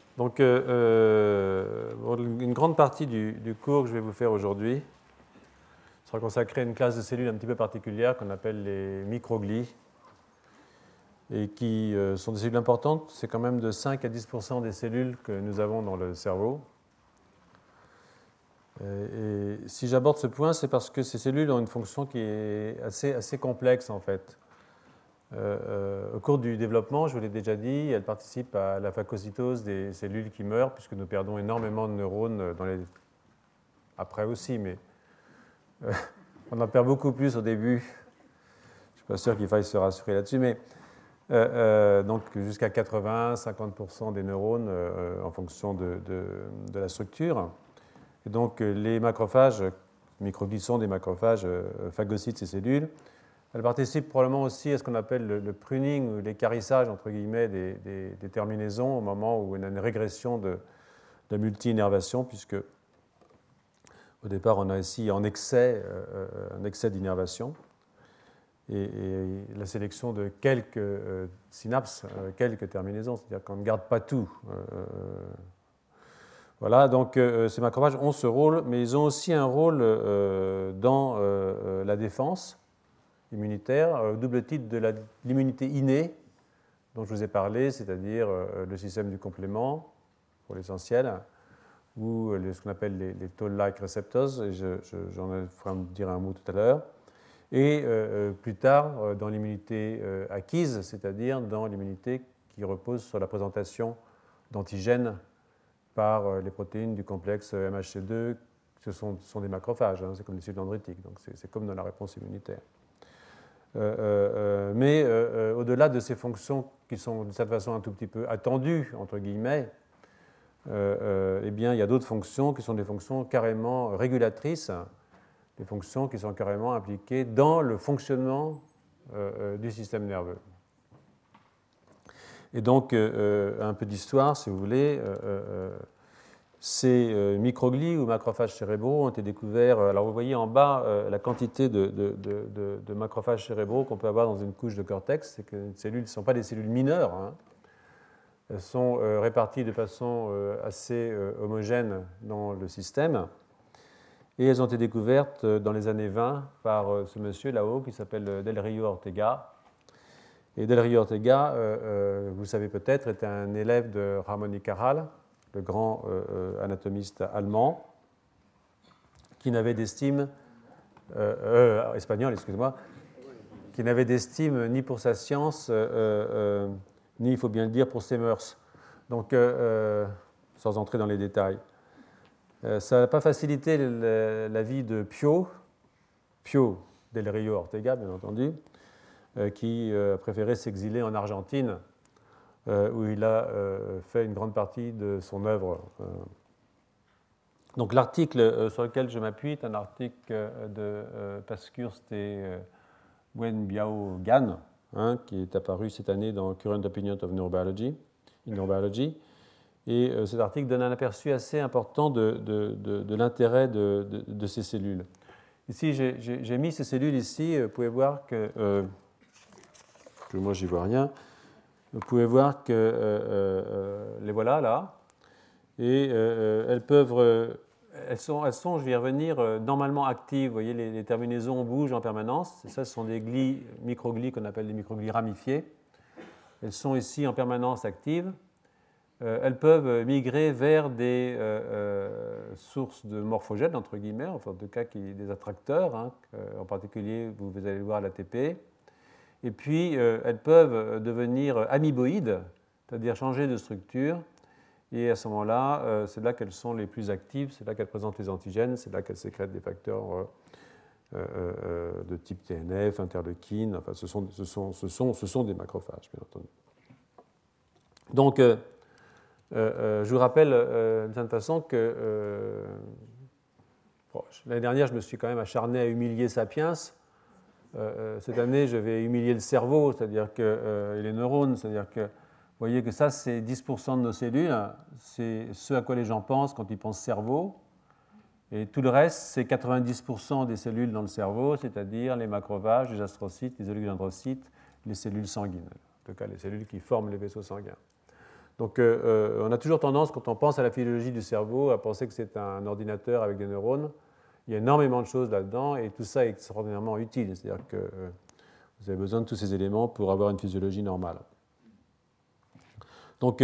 Donc, une grande partie du cours que je vais vous faire aujourd'hui sera consacrée à une classe de cellules un petit peu particulière qu'on appelle les microglies et qui sont des cellules importantes. C'est quand même de 5 à 10% des cellules que nous avons dans le cerveau. Et si j'aborde ce point, c'est parce que ces cellules ont une fonction qui est assez complexe en fait. Au cours du développement, je vous l'ai déjà dit, elles participent à la phagocytose des cellules qui meurent, puisque nous perdons énormément de neurones après aussi, mais on en perd beaucoup plus au début. Je ne suis pas sûr qu'il faille se rassurer là-dessus, mais donc jusqu'à 80-50% des neurones en fonction de la structure. Et donc les macrophages, microglies sont des macrophages, phagocytent ces cellules. Elles participent probablement aussi à ce qu'on appelle le pruning ou l'équarrissage entre guillemets des terminaisons au moment où on a une régression de multi-innervation, puisque au départ on a ici un excès d'innervation et la sélection de quelques synapses, quelques terminaisons, c'est-à-dire qu'on ne garde pas tout. Voilà, donc ces macrophages ont ce rôle, mais ils ont aussi un rôle dans la défense immunitaire, au double titre de l'immunité innée dont je vous ai parlé, c'est-à-dire le système du complément, pour l'essentiel, ou ce qu'on appelle les toll-like receptors, et j'en ferai dire un mot tout à l'heure, et plus tard dans l'immunité acquise, c'est-à-dire dans l'immunité qui repose sur la présentation d'antigènes par les protéines du complexe MHC2, ce sont des macrophages, hein, c'est comme les cellules dendritiques, donc c'est comme dans la réponse immunitaire. Mais au-delà de ces fonctions qui sont de cette façon un tout petit peu attendues, entre guillemets, eh bien, il y a d'autres fonctions qui sont des fonctions carrément régulatrices, des fonctions qui sont carrément impliquées dans le fonctionnement du système nerveux. Et donc, un peu d'histoire, si vous voulez. Ces microglies ou macrophages cérébraux ont été découverts. Alors, vous voyez en bas la quantité de macrophages cérébraux qu'on peut avoir dans une couche de cortex. C'est que les cellules ne sont pas des cellules mineures. Hein. Elles sont réparties de façon assez homogène dans le système. Et elles ont été découvertes dans les années 20 par ce monsieur là-haut qui s'appelle Del Rio Ortega. Et Del Rio Ortega, vous le savez peut-être, était un élève de Ramón y Cajal, le grand anatomiste allemand, qui n'avait d'estime, espagnol, excusez-moi, qui n'avait d'estime ni pour sa science, ni, il faut bien le dire, pour ses mœurs. Donc, sans entrer dans les détails. Ça n'a pas facilité la vie de Pio Del Rio Ortega, bien entendu, qui a préféré s'exiler en Argentine, où il a fait une grande partie de son œuvre. Donc l'article sur lequel je m'appuie est un article de Pankhurst et Wenbiao Gan, hein, qui est apparu cette année dans Current Opinion of Neurobiology. Et cet article donne un aperçu assez important de l'intérêt de ces cellules. Ici, j'ai mis ces cellules ici. Vous pouvez voir que moi, j'y vois rien. Vous pouvez voir que les voilà là, et elles sont, je vais y revenir, normalement actives. Vous voyez, les terminaisons bougent en permanence. Et ça, ce sont des microglies qu'on appelle des microglies ramifiées. Elles sont ici en permanence actives. Elles peuvent migrer vers des sources de morphogènes, entre guillemets, en tout cas des attracteurs, hein, en particulier, vous allez le voir, l'ATP. Et puis, elles peuvent devenir amyboïdes, c'est-à-dire changer de structure. Et à ce moment-là, c'est là qu'elles sont les plus actives, c'est là qu'elles présentent les antigènes, c'est là qu'elles sécrètent des facteurs de type TNF, interleukine. Enfin, ce sont des macrophages, bien entendu. Donc, je vous rappelle d'une certaine façon que l'année dernière, je me suis quand même acharné à humilier Sapiens. Cette année, je vais humilier le cerveau, c'est-à-dire que, et les neurones, c'est-à-dire que vous voyez que ça, c'est 10% de nos cellules, c'est ce à quoi les gens pensent quand ils pensent cerveau, et tout le reste, c'est 90% des cellules dans le cerveau, c'est-à-dire les macrophages, les astrocytes, les oligodendrocytes, les cellules sanguines, en tout cas les cellules qui forment les vaisseaux sanguins. Donc on a toujours tendance, quand on pense à la physiologie du cerveau, à penser que c'est un ordinateur avec des neurones. Il y a énormément de choses là-dedans et tout ça est extraordinairement utile. C'est-à-dire que vous avez besoin de tous ces éléments pour avoir une physiologie normale. Donc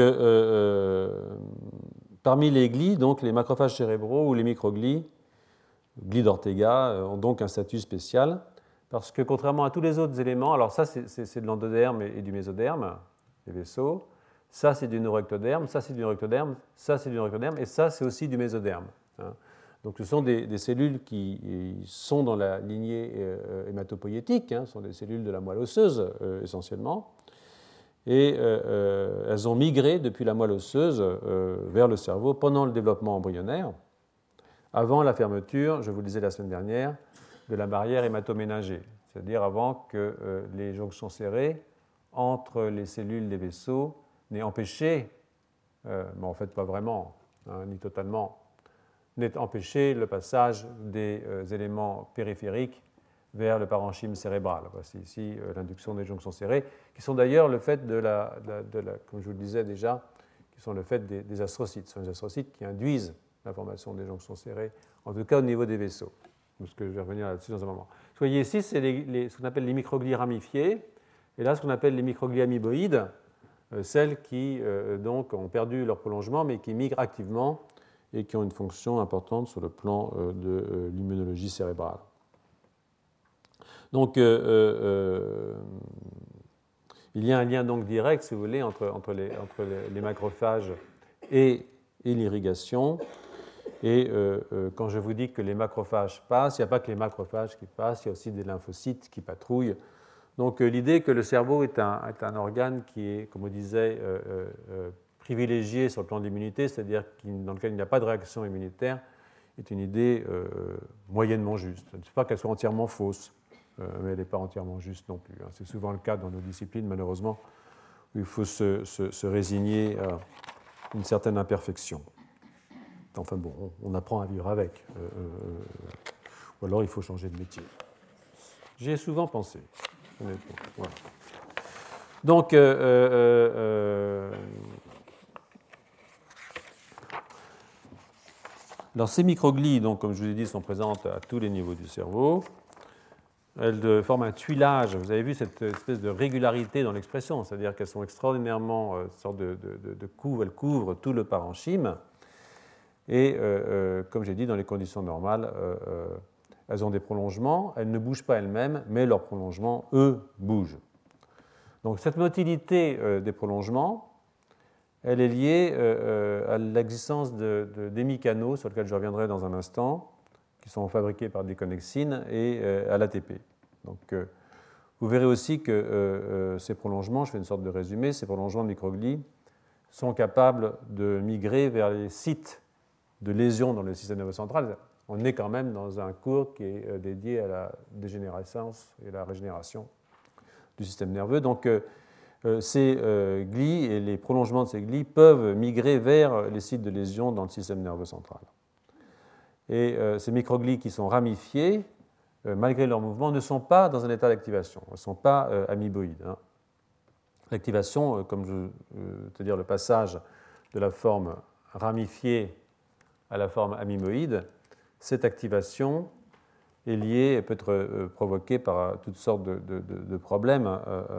parmi les glies, donc, les macrophages cérébraux ou les microglies, glies d'Ortega, ont donc un statut spécial parce que contrairement à tous les autres éléments, alors ça c'est de l'endoderme et du mésoderme, les vaisseaux, ça c'est du neuroectoderme, ça c'est du neuroectoderme, ça c'est du neuroectoderme et ça c'est aussi du mésoderme. Donc ce sont des cellules qui sont dans la lignée hématopoïétique, ce sont des cellules de la moelle osseuse essentiellement, et elles ont migré depuis la moelle osseuse vers le cerveau pendant le développement embryonnaire, avant la fermeture, je vous le disais la semaine dernière, de la barrière hématoménagée, c'est-à-dire avant que les jonctions serrées entre les cellules des vaisseaux n'aient empêché, mais en fait pas vraiment, ni totalement, n'ait empêché le passage des éléments périphériques vers le parenchyme cérébral. Voici ici l'induction des jonctions serrées, qui sont d'ailleurs le fait comme je vous le disais déjà, qui sont le fait des astrocytes. Ce sont les astrocytes qui induisent la formation des jonctions serrées, en tout cas au niveau des vaisseaux. Parce que je vais revenir là-dessus dans un moment. Ce que vous voyez ici, c'est ce qu'on appelle les microglies ramifiées, et là ce qu'on appelle les microglies amoeboïdes, celles qui donc ont perdu leur prolongement, mais qui migrent activement et qui ont une fonction importante sur le plan de l'immunologie cérébrale. Donc, il y a un lien donc direct, si vous voulez, entre les macrophages et l'irrigation. Et quand je vous dis que les macrophages passent, il n'y a pas que les macrophages qui passent, il y a aussi des lymphocytes qui patrouillent. Donc l'idée que le cerveau est un organe qui est, comme on disait, privilégié sur le plan de l'immunité, c'est-à-dire dans lequel il n'y a pas de réaction immunitaire, est une idée moyennement juste. Je ne dis pas qu'elle soit entièrement fausse, mais elle n'est pas entièrement juste non plus. C'est souvent le cas dans nos disciplines, malheureusement, où il faut se résigner à une certaine imperfection. Enfin bon, on apprend à vivre avec. Ou alors il faut changer de métier. J'y ai souvent pensé, honnêtement. Voilà. Donc, alors ces microglies, donc, comme je vous ai dit, sont présentes à tous les niveaux du cerveau. Elles forment un tuilage. Vous avez vu cette espèce de régularité dans l'expression, c'est-à-dire qu'elles sont extraordinairement sorte de couve, elles couvrent tout le parenchyme. Et comme j'ai dit, dans les conditions normales, elles ont des prolongements, elles ne bougent pas elles-mêmes, mais leurs prolongements, eux, bougent. Donc cette motilité des prolongements, elle est liée à l'existence d'hémicanaux, sur lesquels je reviendrai dans un instant, qui sont fabriqués par des connexines, et à l'ATP. Donc vous verrez aussi que ces prolongements, je fais une sorte de résumé, ces prolongements de microglies sont capables de migrer vers les sites de lésions dans le système nerveux central. On est quand même dans un cours qui est dédié à la dégénérescence et la régénération du système nerveux. Donc ces glies et les prolongements de ces glies peuvent migrer vers les sites de lésions dans le système nerveux central. Et ces microglies qui sont ramifiées, malgré leur mouvement, ne sont pas dans un état d'activation. Elles ne sont pas amoeboïdes. L'activation, c'est-à-dire le passage de la forme ramifiée à la forme amoeboïde, cette activation est liée, peut être provoquée par toutes sortes de problèmes.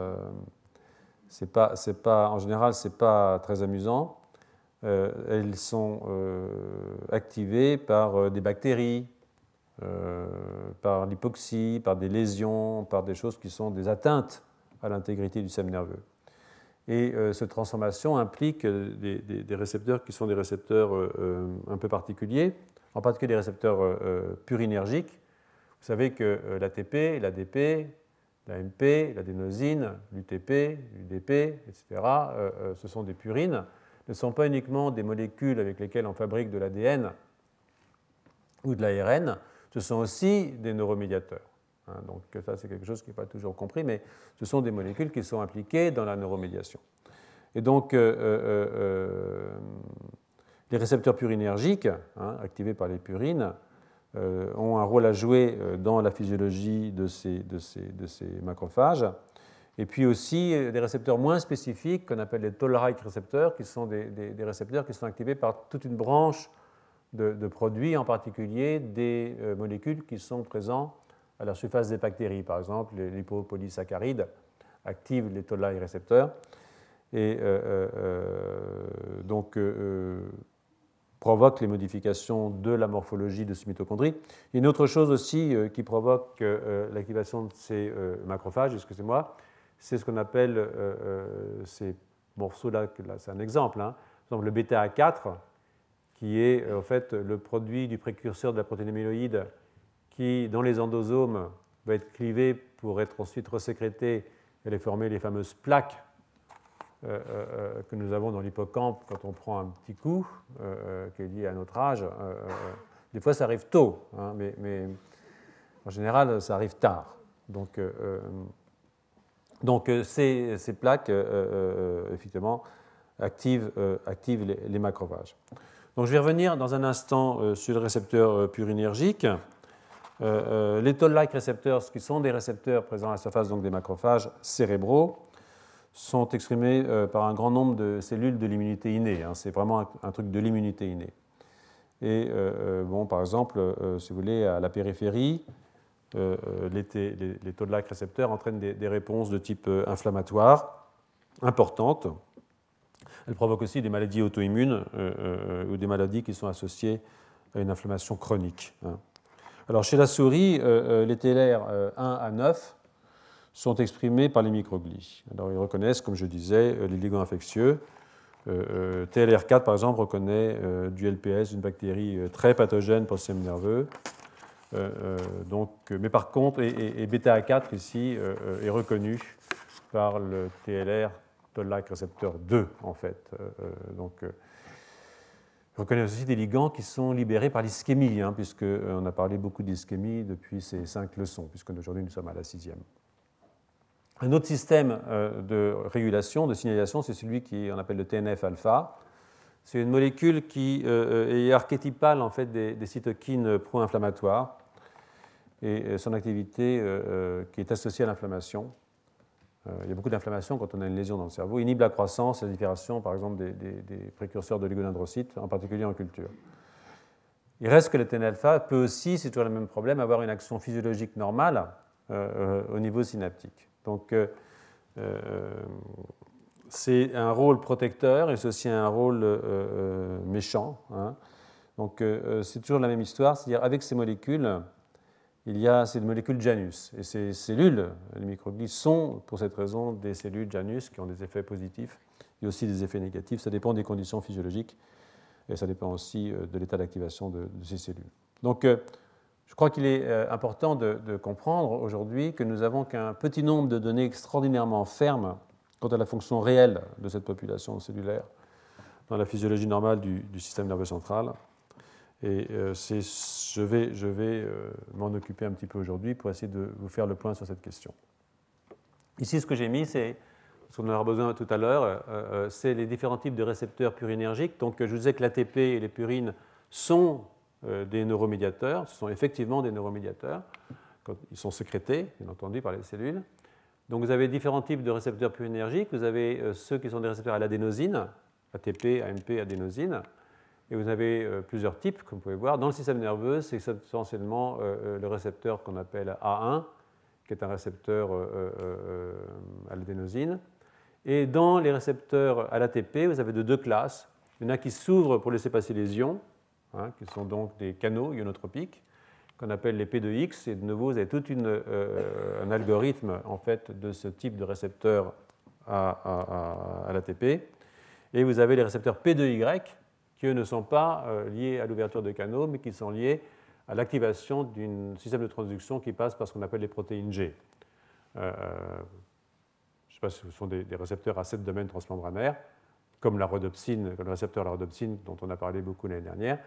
En général, ce n'est pas très amusant. Elles sont activées par des bactéries, par l'hypoxie, par des lésions, par des choses qui sont des atteintes à l'intégrité du système nerveux. Et cette transformation implique des récepteurs qui sont des récepteurs un peu particuliers, en particulier des récepteurs purinergiques. Vous savez que l'ATP, l'ADP, l'AMP, l'adénosine, l'UTP, l'UDP, etc., ce sont des purines. Ce ne sont pas uniquement des molécules avec lesquelles on fabrique de l'ADN ou de l'ARN, ce sont aussi des neuromédiateurs. Donc ça, c'est quelque chose qui n'est pas toujours compris, mais ce sont des molécules qui sont impliquées dans la neuromédiation. Et donc, les récepteurs purinergiques, activés par les purines, ont un rôle à jouer dans la physiologie de ces macrophages. Et puis aussi des récepteurs moins spécifiques qu'on appelle les toll-like récepteurs, qui sont des récepteurs qui sont activés par toute une branche de produits, en particulier des molécules qui sont présentes à la surface des bactéries. Par exemple, les lipopolysaccharides activent les toll-like récepteurs et donc provoquent les modifications de la morphologie de ces mitochondries. Une autre chose aussi qui provoque l'activation de ces macrophages, excusez-moi, c'est ce qu'on appelle ces morceaux-là, c'est un exemple, hein, par exemple le bêta-A4, qui est en fait le produit du précurseur de la protéine amyloïde qui, dans les endosomes, va être clivé pour être ensuite resécrété et aller former les fameuses plaques que nous avons dans l'hippocampe quand on prend un petit coup, qui est lié à notre âge. Des fois, ça arrive tôt, hein, mais en général, ça arrive tard. Donc ces plaques, effectivement, activent les macrophages. Donc, je vais revenir dans un instant sur le récepteur purinergique. Les toll-like récepteurs, qui sont des récepteurs présents à la surface donc, des macrophages cérébraux, sont exprimés par un grand nombre de cellules de l'immunité innée. Hein. C'est vraiment un truc de l'immunité innée. Et bon, par exemple, si vous voulez, à la périphérie, les toll-like récepteurs entraînent des réponses de type inflammatoire importantes. Elles provoquent aussi des maladies auto-immunes ou des maladies qui sont associées à une inflammation chronique. Hein. Alors, chez la souris, les TLR 1 à 9 sont exprimés par les microglies. Alors, ils reconnaissent, comme je disais, les ligands infectieux. TLR4, par exemple, reconnaît du LPS, une bactérie très pathogène pour le système nerveux. Mais par contre, et bêta-A4 ici est reconnu par le TLR toll-like récepteur 2, en fait. Il reconnaît aussi des ligands qui sont libérés par l'ischémie, hein, puisqu'on a parlé beaucoup d'ischémie depuis ces 5 leçons, puisqu'aujourd'hui nous sommes à la 6e. Un autre système de régulation, de signalisation, c'est celui qu'on appelle le TNF-alpha. C'est une molécule qui est archétypale en fait, des cytokines pro-inflammatoires et son activité qui est associée à l'inflammation. Il y a beaucoup d'inflammation quand on a une lésion dans le cerveau. Il inhibe la croissance et la différenciation, par exemple, des précurseurs de oligodendrocytes, en particulier en culture. Il reste que le TNF-alpha peut aussi, c'est toujours le même problème, avoir une action physiologique normale au niveau synaptique. Donc, c'est un rôle protecteur et c'est aussi un rôle méchant. Hein. Donc, c'est toujours la même histoire, c'est-à-dire avec ces molécules, il y a ces molécules Janus. Et ces cellules, les microglies, sont pour cette raison des cellules Janus qui ont des effets positifs et aussi des effets négatifs. Ça dépend des conditions physiologiques et ça dépend aussi de l'état d'activation de ces cellules. Donc, je crois qu'il est important de comprendre aujourd'hui que nous n'avons qu'un petit nombre de données extraordinairement fermes quant à la fonction réelle de cette population cellulaire dans la physiologie normale du système nerveux central. Et je vais m'en occuper un petit peu aujourd'hui pour essayer de vous faire le point sur cette question. Ici, ce que j'ai mis, c'est ce qu'on aura besoin tout à l'heure, c'est les différents types de récepteurs purinergiques. Donc, je vous disais que l'ATP et les purines sont des neuromédiateurs. Ce sont effectivement des neuromédiateurs. Ils sont sécrétés, bien entendu, par les cellules. Donc, vous avez différents types de récepteurs purinergiques. Vous avez ceux qui sont des récepteurs à l'adénosine, ATP, AMP, adénosine. Et vous avez plusieurs types, comme vous pouvez voir. Dans le système nerveux, c'est essentiellement le récepteur qu'on appelle A1, qui est un récepteur à l'adénosine. Et dans les récepteurs à l'ATP, vous avez de deux classes. Il y en a qui s'ouvrent pour laisser passer les ions, hein, qui sont donc des canaux ionotropiques, qu'on appelle les P2X. Et de nouveau, vous avez tout un algorithme en fait, de ce type de récepteur à l'ATP. Et vous avez les récepteurs P2Y, qui eux ne sont pas liés à l'ouverture de canaux, mais qui sont liés à l'activation d'un système de transduction qui passe par ce qu'on appelle les protéines G. Je ne sais pas si ce sont des récepteurs à 7 domaines transmembranaires, comme la rhodopsine, comme le récepteur à la rhodopsine dont on a parlé beaucoup l'année dernière,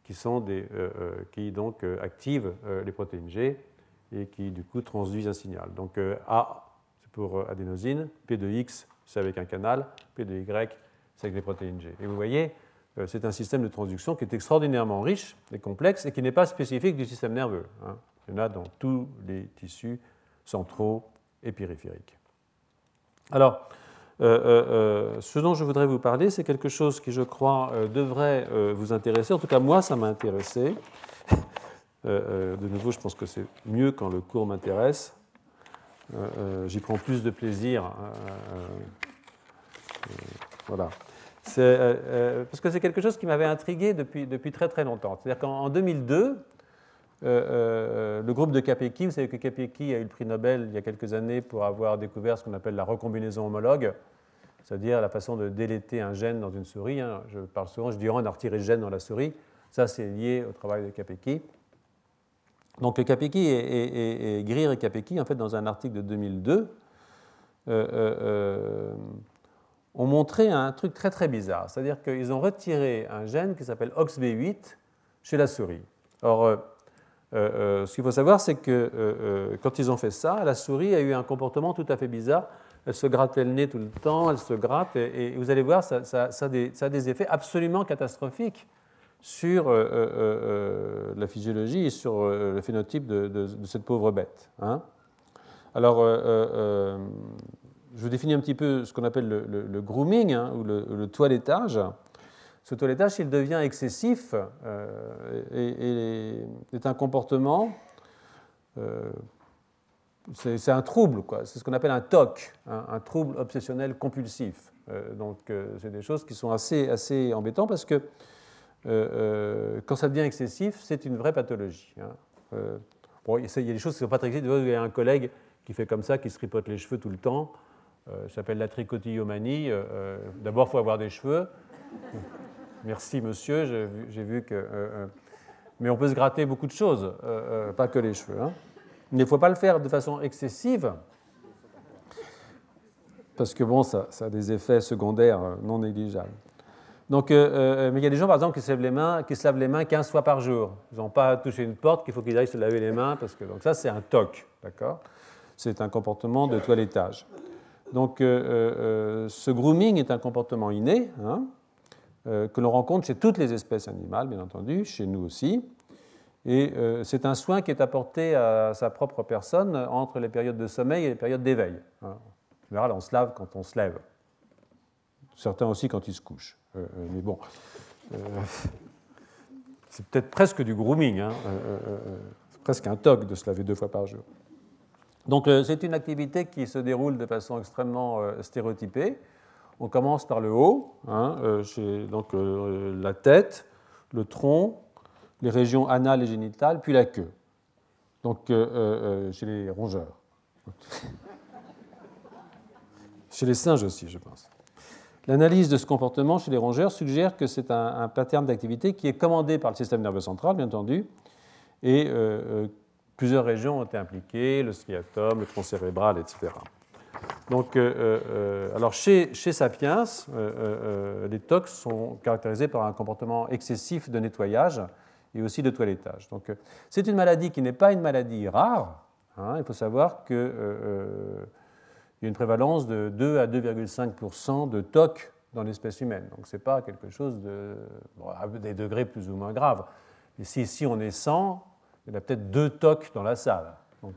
qui donc activent les protéines G et qui du coup transduisent un signal. Donc A, c'est pour adénosine, P2X, c'est avec un canal, P2Y, c'est avec les protéines G. Et vous voyez, c'est un système de transduction qui est extraordinairement riche et complexe et qui n'est pas spécifique du système nerveux. Hein. Il y en a dans tous les tissus centraux et périphériques. Alors, ce dont je voudrais vous parler, c'est quelque chose qui, je crois, devrait vous intéresser. En tout cas, moi, ça m'a intéressé. De nouveau, je pense que c'est mieux quand le cours m'intéresse. J'y prends plus de plaisir. Voilà. Parce que c'est quelque chose qui m'avait intrigué depuis très très longtemps. C'est-à-dire qu'en 2002, le groupe de Capecchi, vous savez que Capecchi a eu le prix Nobel il y a quelques années pour avoir découvert ce qu'on appelle la recombinaison homologue, c'est-à-dire la façon de déléter un gène dans une souris. Je parle souvent, je dis on a retiré le gène dans la souris. Ça, c'est lié au travail de Capecchi. Donc Capecchi et Greer et Capecchi, en fait, dans un article de 2002, ont montré un truc très très bizarre. C'est-à-dire qu'ils ont retiré un gène qui s'appelle OXB8 chez la souris. Or, ce qu'il faut savoir, c'est que quand ils ont fait ça, la souris a eu un comportement tout à fait bizarre. Elle se grattait le nez tout le temps, elle se gratte, et vous allez voir, ça a des effets absolument catastrophiques sur la physiologie et sur le phénotype de cette pauvre bête. Alors, je vous définis un petit peu ce qu'on appelle le grooming, ou le toilettage. Ce toilettage, s'il devient excessif, est un comportement, c'est un trouble, quoi. C'est ce qu'on appelle un TOC, un trouble obsessionnel compulsif. Donc, c'est des choses qui sont assez embêtantes parce que quand ça devient excessif, c'est une vraie pathologie. Bon, il y a des choses qui ne sont pas très excessives. Il y a un collègue qui fait comme ça, qui se tripote les cheveux tout le temps. Ça s'appelle la tricotillomanie. D'abord, il faut avoir des cheveux. Merci, monsieur. J'ai vu que. Mais on peut se gratter beaucoup de choses, pas que les cheveux. Mais il ne faut pas le faire de façon excessive, parce que bon, ça a des effets secondaires non négligeables. Donc, mais il y a des gens, par exemple, qui se lavent les mains 15 fois par jour. Ils n'ont pas touché une porte, qu'il faut qu'ils aillent se laver les mains, parce que donc ça, c'est un TOC, d'accord ? C'est un comportement de toilettage. Donc, ce grooming est un comportement inné, que l'on rencontre chez toutes les espèces animales, bien entendu, chez nous aussi. Et c'est un soin qui est apporté à sa propre personne entre les périodes de sommeil et les périodes d'éveil. En général, on se lave quand on se lève. Certains aussi quand ils se couchent. Mais bon, c'est peut-être presque du grooming. C'est presque un TOC de se laver 2 fois par jour. Donc, c'est une activité qui se déroule de façon extrêmement stéréotypée. On commence par le haut, donc la tête, le tronc, les régions anales et génitales, puis la queue. Donc, chez les rongeurs. Chez les singes aussi, je pense. L'analyse de ce comportement chez les rongeurs suggère que c'est un pattern d'activité qui est commandé par le système nerveux central, bien entendu, et plusieurs régions ont été impliquées, le striatum, le tronc cérébral, etc. Donc, alors chez Sapiens, les TOC sont caractérisés par un comportement excessif de nettoyage et aussi de toilettage. Donc, c'est une maladie qui n'est pas une maladie rare. Il faut savoir qu'il y a une prévalence de 2 à 2,5% de TOC dans l'espèce humaine. Donc, ce n'est pas quelque chose à des degrés plus ou moins graves. Et si ici on est 100, il y a peut-être 2 TOC dans la salle. Donc,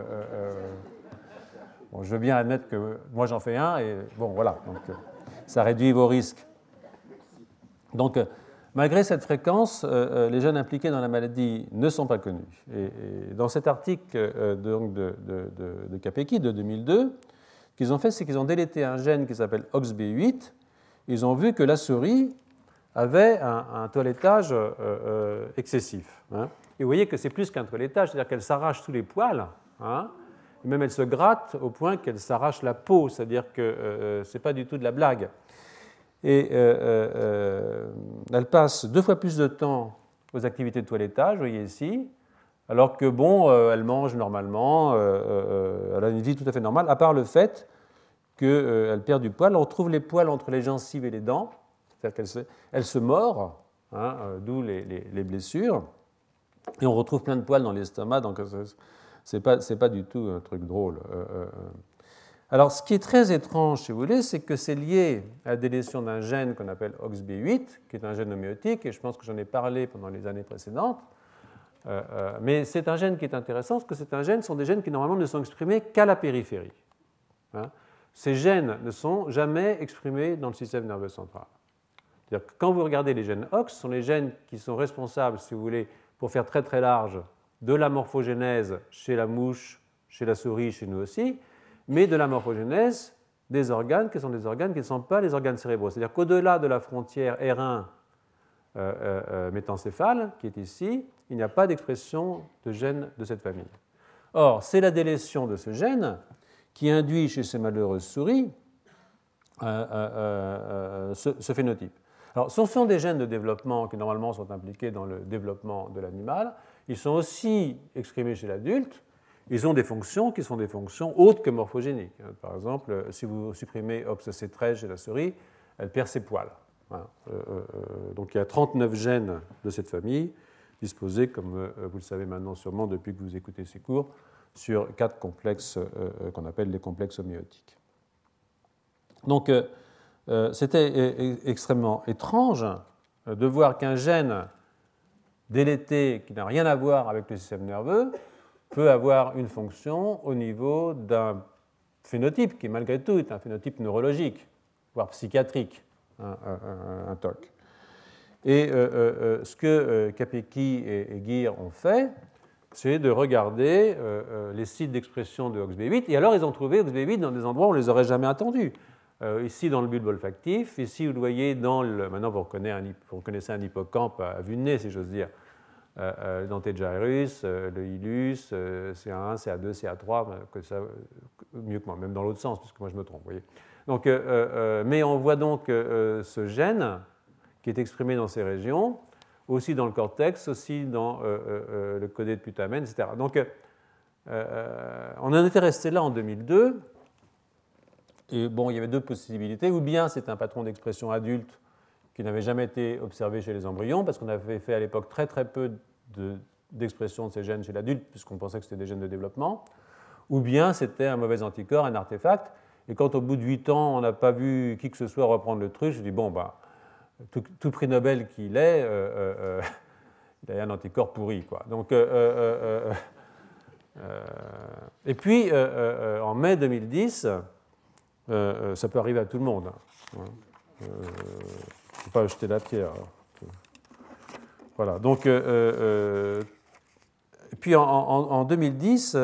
bon, je veux bien admettre que moi j'en fais un, et bon, voilà. Donc, ça réduit vos risques. Donc, malgré cette fréquence, les gènes impliqués dans la maladie ne sont pas connus. Et dans cet article de Capecchi de 2002, ce qu'ils ont fait, c'est qu'ils ont délété un gène qui s'appelle OXB8. Ils ont vu que la souris avait un toilettage excessif. Et vous voyez que c'est plus qu'un toilettage, c'est-à-dire qu'elle s'arrache tous les poils, et même elle se gratte au point qu'elle s'arrache la peau, c'est-à-dire que ce n'est pas du tout de la blague. Et elle passe 2 fois plus de temps aux activités de toilettage, vous voyez ici, alors que, bon, elle mange normalement, elle a une vie tout à fait normale, à part le fait qu'elle perd du poil. On trouve les poils entre les gencives et les dents, c'est-à-dire qu'elle se mord, d'où les blessures, et on retrouve plein de poils dans l'estomac, donc ce n'est pas du tout un truc drôle. Alors, ce qui est très étrange, si vous voulez, c'est que c'est lié à la délétion d'un gène qu'on appelle OXB8, qui est un gène homéotique, et je pense que j'en ai parlé pendant les années précédentes. Mais c'est un gène qui est intéressant, parce que ce sont des gènes qui, normalement, ne sont exprimés qu'à la périphérie. ces gènes ne sont jamais exprimés dans le système nerveux central. C'est-à-dire que quand vous regardez les gènes OX, ce sont les gènes qui sont responsables, si vous voulez, pour faire très très large, de la morphogénèse chez la mouche, chez la souris, chez nous aussi, mais de la morphogénèse des organes qui sont des organes qui ne sont pas les organes cérébraux. C'est-à-dire qu'au-delà de la frontière R1 métencéphale, qui est ici, il n'y a pas d'expression de gènes de cette famille. Or, c'est la délétion de ce gène qui induit chez ces malheureuses souris ce phénotype. Alors, ce sont des gènes de développement qui normalement sont impliqués dans le développement de l'animal. Ils sont aussi exprimés chez l'adulte. Ils ont des fonctions qui sont des fonctions autres que morphogéniques. Par exemple, si vous supprimez OXC13 chez la souris, elle perd ses poils. Donc il y a 39 gènes de cette famille disposés, comme vous le savez maintenant sûrement depuis que vous écoutez ces cours, sur 4 complexes qu'on appelle les complexes homéotiques. Donc c'était extrêmement étrange de voir qu'un gène délété qui n'a rien à voir avec le système nerveux peut avoir une fonction au niveau d'un phénotype qui malgré tout est un phénotype neurologique, voire psychiatrique, un TOC. Et ce que Capecchi et Geer ont fait, c'est de regarder les sites d'expression de OXB8, et alors ils ont trouvé OXB8 dans des endroits où on ne les aurait jamais attendus. Ici dans le bulbe olfactif, ici vous le voyez dans le... Maintenant vous reconnaissez un hippocampe à vue de nez, si j'ose dire. Le denté gyrus, le hilus, CA1, CA2, CA3, que ça, mieux que moi, même dans l'autre sens, puisque moi je me trompe. Vous voyez. Donc, mais on voit donc ce gène qui est exprimé dans ces régions, aussi dans le cortex, aussi dans le codé de putamène, etc. Donc, on en était resté là en 2002. Et bon, il y avait 2 possibilités. Ou bien c'est un patron d'expression adulte qui n'avait jamais été observé chez les embryons, parce qu'on avait fait à l'époque très très peu d'expression de ces gènes chez l'adulte, puisqu'on pensait que c'était des gènes de développement, ou bien c'était un mauvais anticorps, un artefact, et quand au bout de 8 ans, on n'a pas vu qui que ce soit reprendre le truc, je dis, bon, bah, tout prix Nobel qu'il est, il a un anticorps pourri, quoi. Donc, et puis, en mai 2010, ça peut arriver à tout le monde, hein. Il ne faut pas jeter la pierre. Voilà. Donc, et puis en 2010,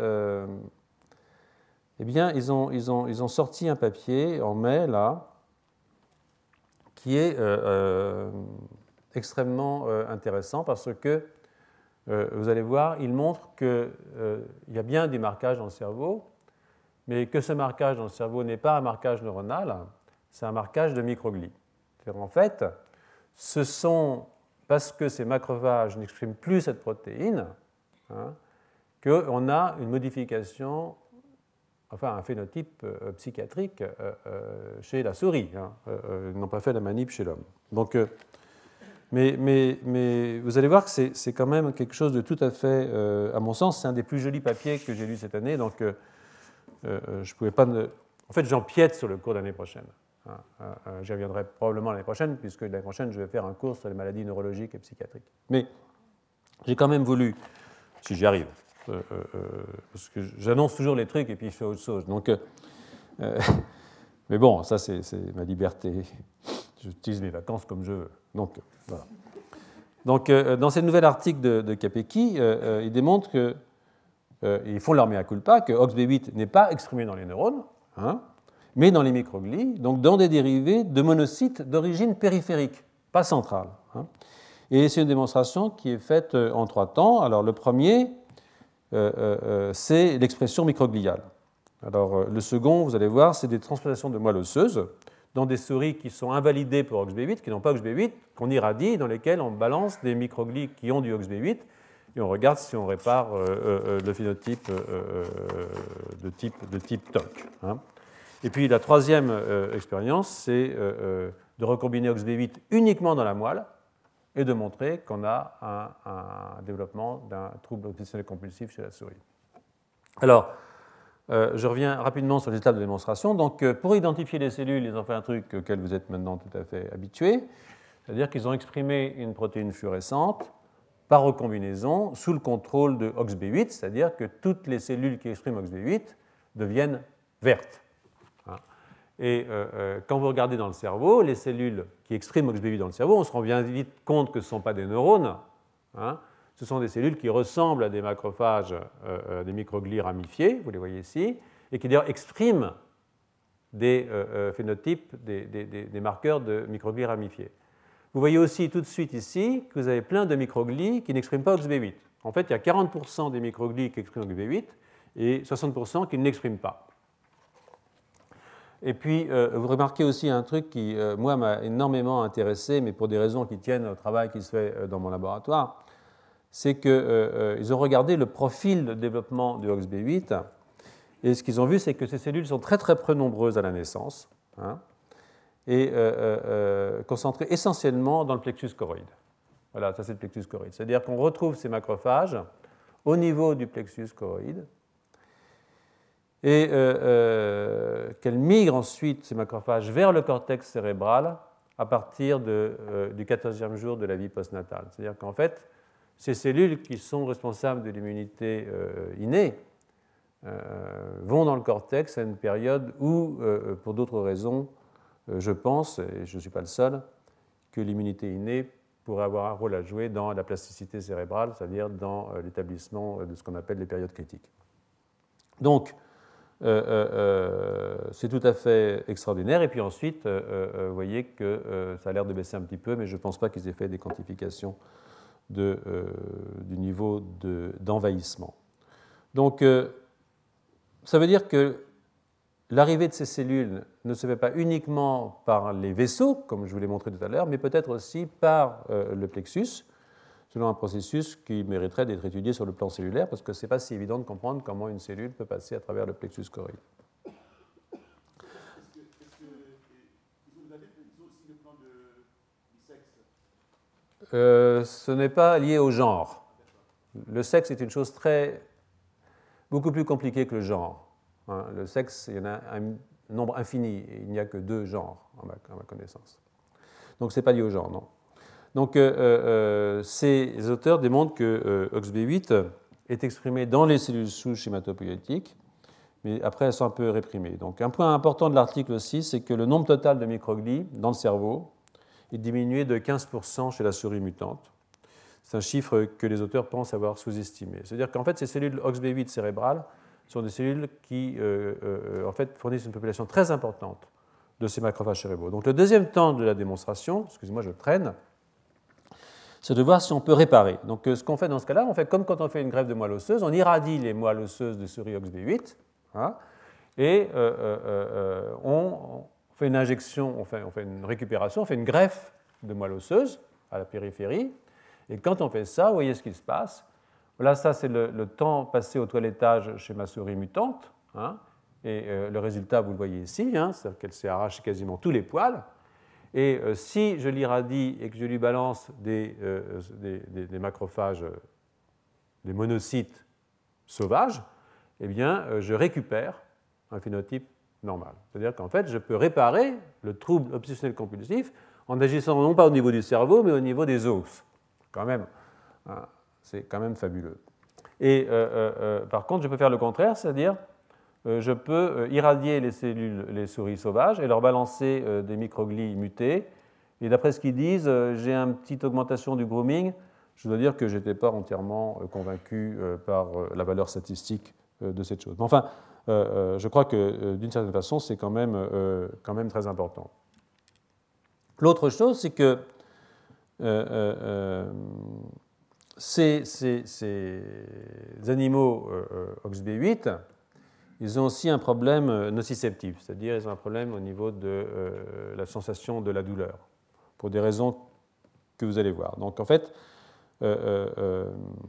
eh bien, ils ont sorti un papier en mai là, qui est extrêmement intéressant parce que vous allez voir, il montre qu'il y a bien du marquage dans le cerveau, mais que ce marquage dans le cerveau n'est pas un marquage neuronal, c'est un marquage de microglies. En fait, ce sont parce que ces macrophages n'expriment plus cette protéine, hein, qu'on a une modification, enfin un phénotype psychiatrique chez la souris. Hein, ils n'ont pas fait la manip chez l'homme. Donc, mais vous allez voir que c'est quand même quelque chose de tout à fait, à mon sens, c'est un des plus jolis papiers que j'ai lu cette année. Donc, je ne pouvais pas. En fait, j'empiète sur le cours de l'année prochaine. J'y reviendrai probablement l'année prochaine, puisque l'année prochaine, je vais faire un cours sur les maladies neurologiques et psychiatriques. Mais j'ai quand même voulu, si j'y arrive, parce que j'annonce toujours les trucs et puis je fais autre chose. Donc, mais bon, ça, c'est ma liberté. J'utilise mes vacances comme je veux. Donc, voilà. Donc, dans ce nouvel article de Capecchi, ils démontrent que, ils font leur mea culpa, que OXB8 n'est pas exprimé dans les neurones, hein, mais dans les microglies, donc dans des dérivés de monocytes d'origine périphérique, pas centrale. Hein. Et c'est une démonstration qui est faite en 3 temps. Alors le premier, c'est l'expression microgliale. Alors le second, vous allez voir, c'est des transplantations de moelle osseuse dans des souris qui sont invalidées pour OXB8, qui n'ont pas OXB8, qu'on irradie, dans lesquelles on balance des microglies qui ont du OXB8, et on regarde si on répare le phénotype de type TOC. Hein. Et puis la troisième expérience, c'est de recombiner OXB8 uniquement dans la moelle et de montrer qu'on a un développement d'un trouble obsessionnel compulsif chez la souris. Alors, je reviens rapidement sur les étapes de démonstration. Donc, pour identifier les cellules, ils ont fait un truc auquel vous êtes maintenant tout à fait habitués, c'est-à-dire qu'ils ont exprimé une protéine fluorescente par recombinaison sous le contrôle de OXB8, c'est-à-dire que toutes les cellules qui expriment OXB8 deviennent vertes. Et quand vous regardez dans le cerveau, les cellules qui expriment OXB8 dans le cerveau, on se rend bien vite compte que ce ne sont pas des neurones, hein. Ce sont des cellules qui ressemblent à des macrophages, des microglies ramifiés, vous les voyez ici, et qui d'ailleurs expriment des phénotypes, des marqueurs de microglies ramifiés. Vous voyez aussi tout de suite ici que vous avez plein de microglies qui n'expriment pas OXB8. En fait, il y a 40% des microglies qui expriment OXB8 et 60% qui ne l'expriment pas. Et puis, vous remarquez aussi un truc qui, moi, m'a énormément intéressé, mais pour des raisons qui tiennent au travail qui se fait dans mon laboratoire, c'est qu'ils ont regardé le profil de développement du OXB8, et ce qu'ils ont vu, c'est que ces cellules sont très très peu nombreuses à la naissance, hein, et concentrées essentiellement dans le plexus choroïde. Voilà, ça c'est le plexus choroïde. C'est-à-dire qu'on retrouve ces macrophages au niveau du plexus choroïde, et qu'elles migrent ensuite, ces macrophages, vers le cortex cérébral à partir du 14e jour de la vie postnatale. C'est-à-dire qu'en fait, ces cellules qui sont responsables de l'immunité innée vont dans le cortex à une période où, pour d'autres raisons, je pense, et je ne suis pas le seul, que l'immunité innée pourrait avoir un rôle à jouer dans la plasticité cérébrale, c'est-à-dire dans l'établissement de ce qu'on appelle les périodes critiques. Donc, c'est tout à fait extraordinaire. Et puis ensuite, vous voyez que ça a l'air de baisser un petit peu, mais je ne pense pas qu'ils aient fait des quantifications du niveau d'envahissement. Donc, ça veut dire que l'arrivée de ces cellules ne se fait pas uniquement par les vaisseaux, comme je vous l'ai montré tout à l'heure, mais peut-être aussi par le plexus, selon un processus qui mériterait d'être étudié sur le plan cellulaire, parce que ce n'est pas si évident de comprendre comment une cellule peut passer à travers le plexus choroïde. Est-ce que vous avez aussi le plan du sexe? Ce n'est pas lié au genre. Le sexe est une chose beaucoup plus compliquée que le genre. Hein. Le sexe, il y en a un nombre infini, et il n'y a que 2 genres, à ma connaissance. Donc ce n'est pas lié au genre, non. Donc, ces auteurs démontrent que OXB8 est exprimé dans les cellules souches hématopoïétiques, mais après elles sont un peu réprimées. Donc, un point important de l'article aussi, c'est que le nombre total de microglies dans le cerveau est diminué de 15% chez la souris mutante. C'est un chiffre que les auteurs pensent avoir sous-estimé. C'est-à-dire qu'en fait, ces cellules OXB8 cérébrales sont des cellules qui en fait, fournissent une population très importante de ces macrophages cérébraux. Donc, le deuxième temps de la démonstration, excusez-moi, je traîne, c'est de voir si on peut réparer. Donc, ce qu'on fait dans ce cas-là, on fait comme quand on fait une greffe de moelle osseuse, on irradie les moelles osseuses de souris OXB8, hein, et on fait une injection, on fait une récupération, on fait une greffe de moelle osseuse à la périphérie, et quand on fait ça, vous voyez ce qui se passe. Là, ça, c'est le temps passé au toilettage chez ma souris mutante, hein, et le résultat, vous le voyez ici, hein, c'est-à-dire qu'elle s'est arrachée quasiment tous les poils. Et si je l'irradie et que je lui balance des macrophages, des monocytes sauvages, eh bien, je récupère un phénotype normal. C'est-à-dire qu'en fait, je peux réparer le trouble obsessionnel compulsif en agissant non pas au niveau du cerveau, mais au niveau des os. Quand même, hein, c'est quand même fabuleux. Et par contre, je peux faire le contraire, c'est-à-dire je peux irradier les cellules, les souris sauvages, et leur balancer des microglies mutées. Et d'après ce qu'ils disent, j'ai une petite augmentation du grooming. Je dois dire que je n'étais pas entièrement convaincu par la valeur statistique de cette chose. Mais enfin, je crois que d'une certaine façon, c'est quand même très important. L'autre chose, c'est que ces animaux OXB8, ils ont aussi un problème nociceptif, c'est-à-dire ils ont un problème au niveau de la sensation de la douleur, pour des raisons que vous allez voir. Donc en fait, ce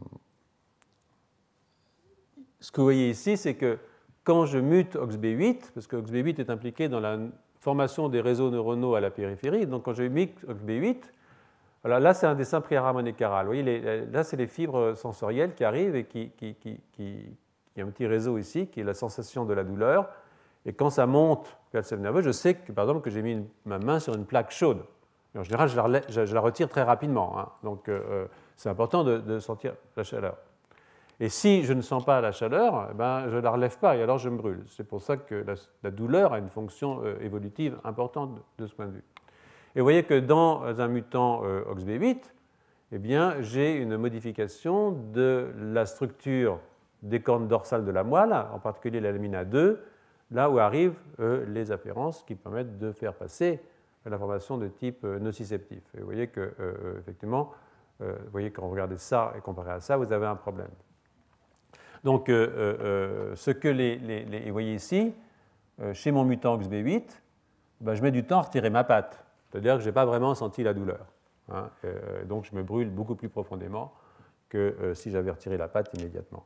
que vous voyez ici, c'est que quand je mute OXB8, parce que OXB8 est impliqué dans la formation des réseaux neuronaux à la périphérie, donc quand je mute OXB8, voilà, là c'est un dessin priharmonicaral. Vous voyez, là c'est les fibres sensorielles qui arrivent et il y a un petit réseau ici qui est la sensation de la douleur. Et quand ça monte vers le système nerveux, je sais que, par exemple, que j'ai mis ma main sur une plaque chaude. Et en général, je la retire très rapidement. Hein. Donc, c'est important de sentir la chaleur. Et si je ne sens pas la chaleur, eh ben, je ne la relève pas et alors je me brûle. C'est pour ça que la douleur a une fonction évolutive importante de ce point de vue. Et vous voyez que dans un mutant OXB8, eh bien, j'ai une modification de la structure des cornes dorsales de la moelle, en particulier la lamine A2, là où arrivent les afférences qui permettent de faire passer l'information de type nociceptif. Et vous voyez que, effectivement, vous voyez quand vous regardez ça et comparé à ça, vous avez un problème. Donc, ce que vous voyez ici, chez mon mutant OXB8, ben, je mets du temps à retirer ma patte, c'est-à-dire que je n'ai pas vraiment senti la douleur. Hein, donc, je me brûle beaucoup plus profondément que si j'avais retiré la patte immédiatement.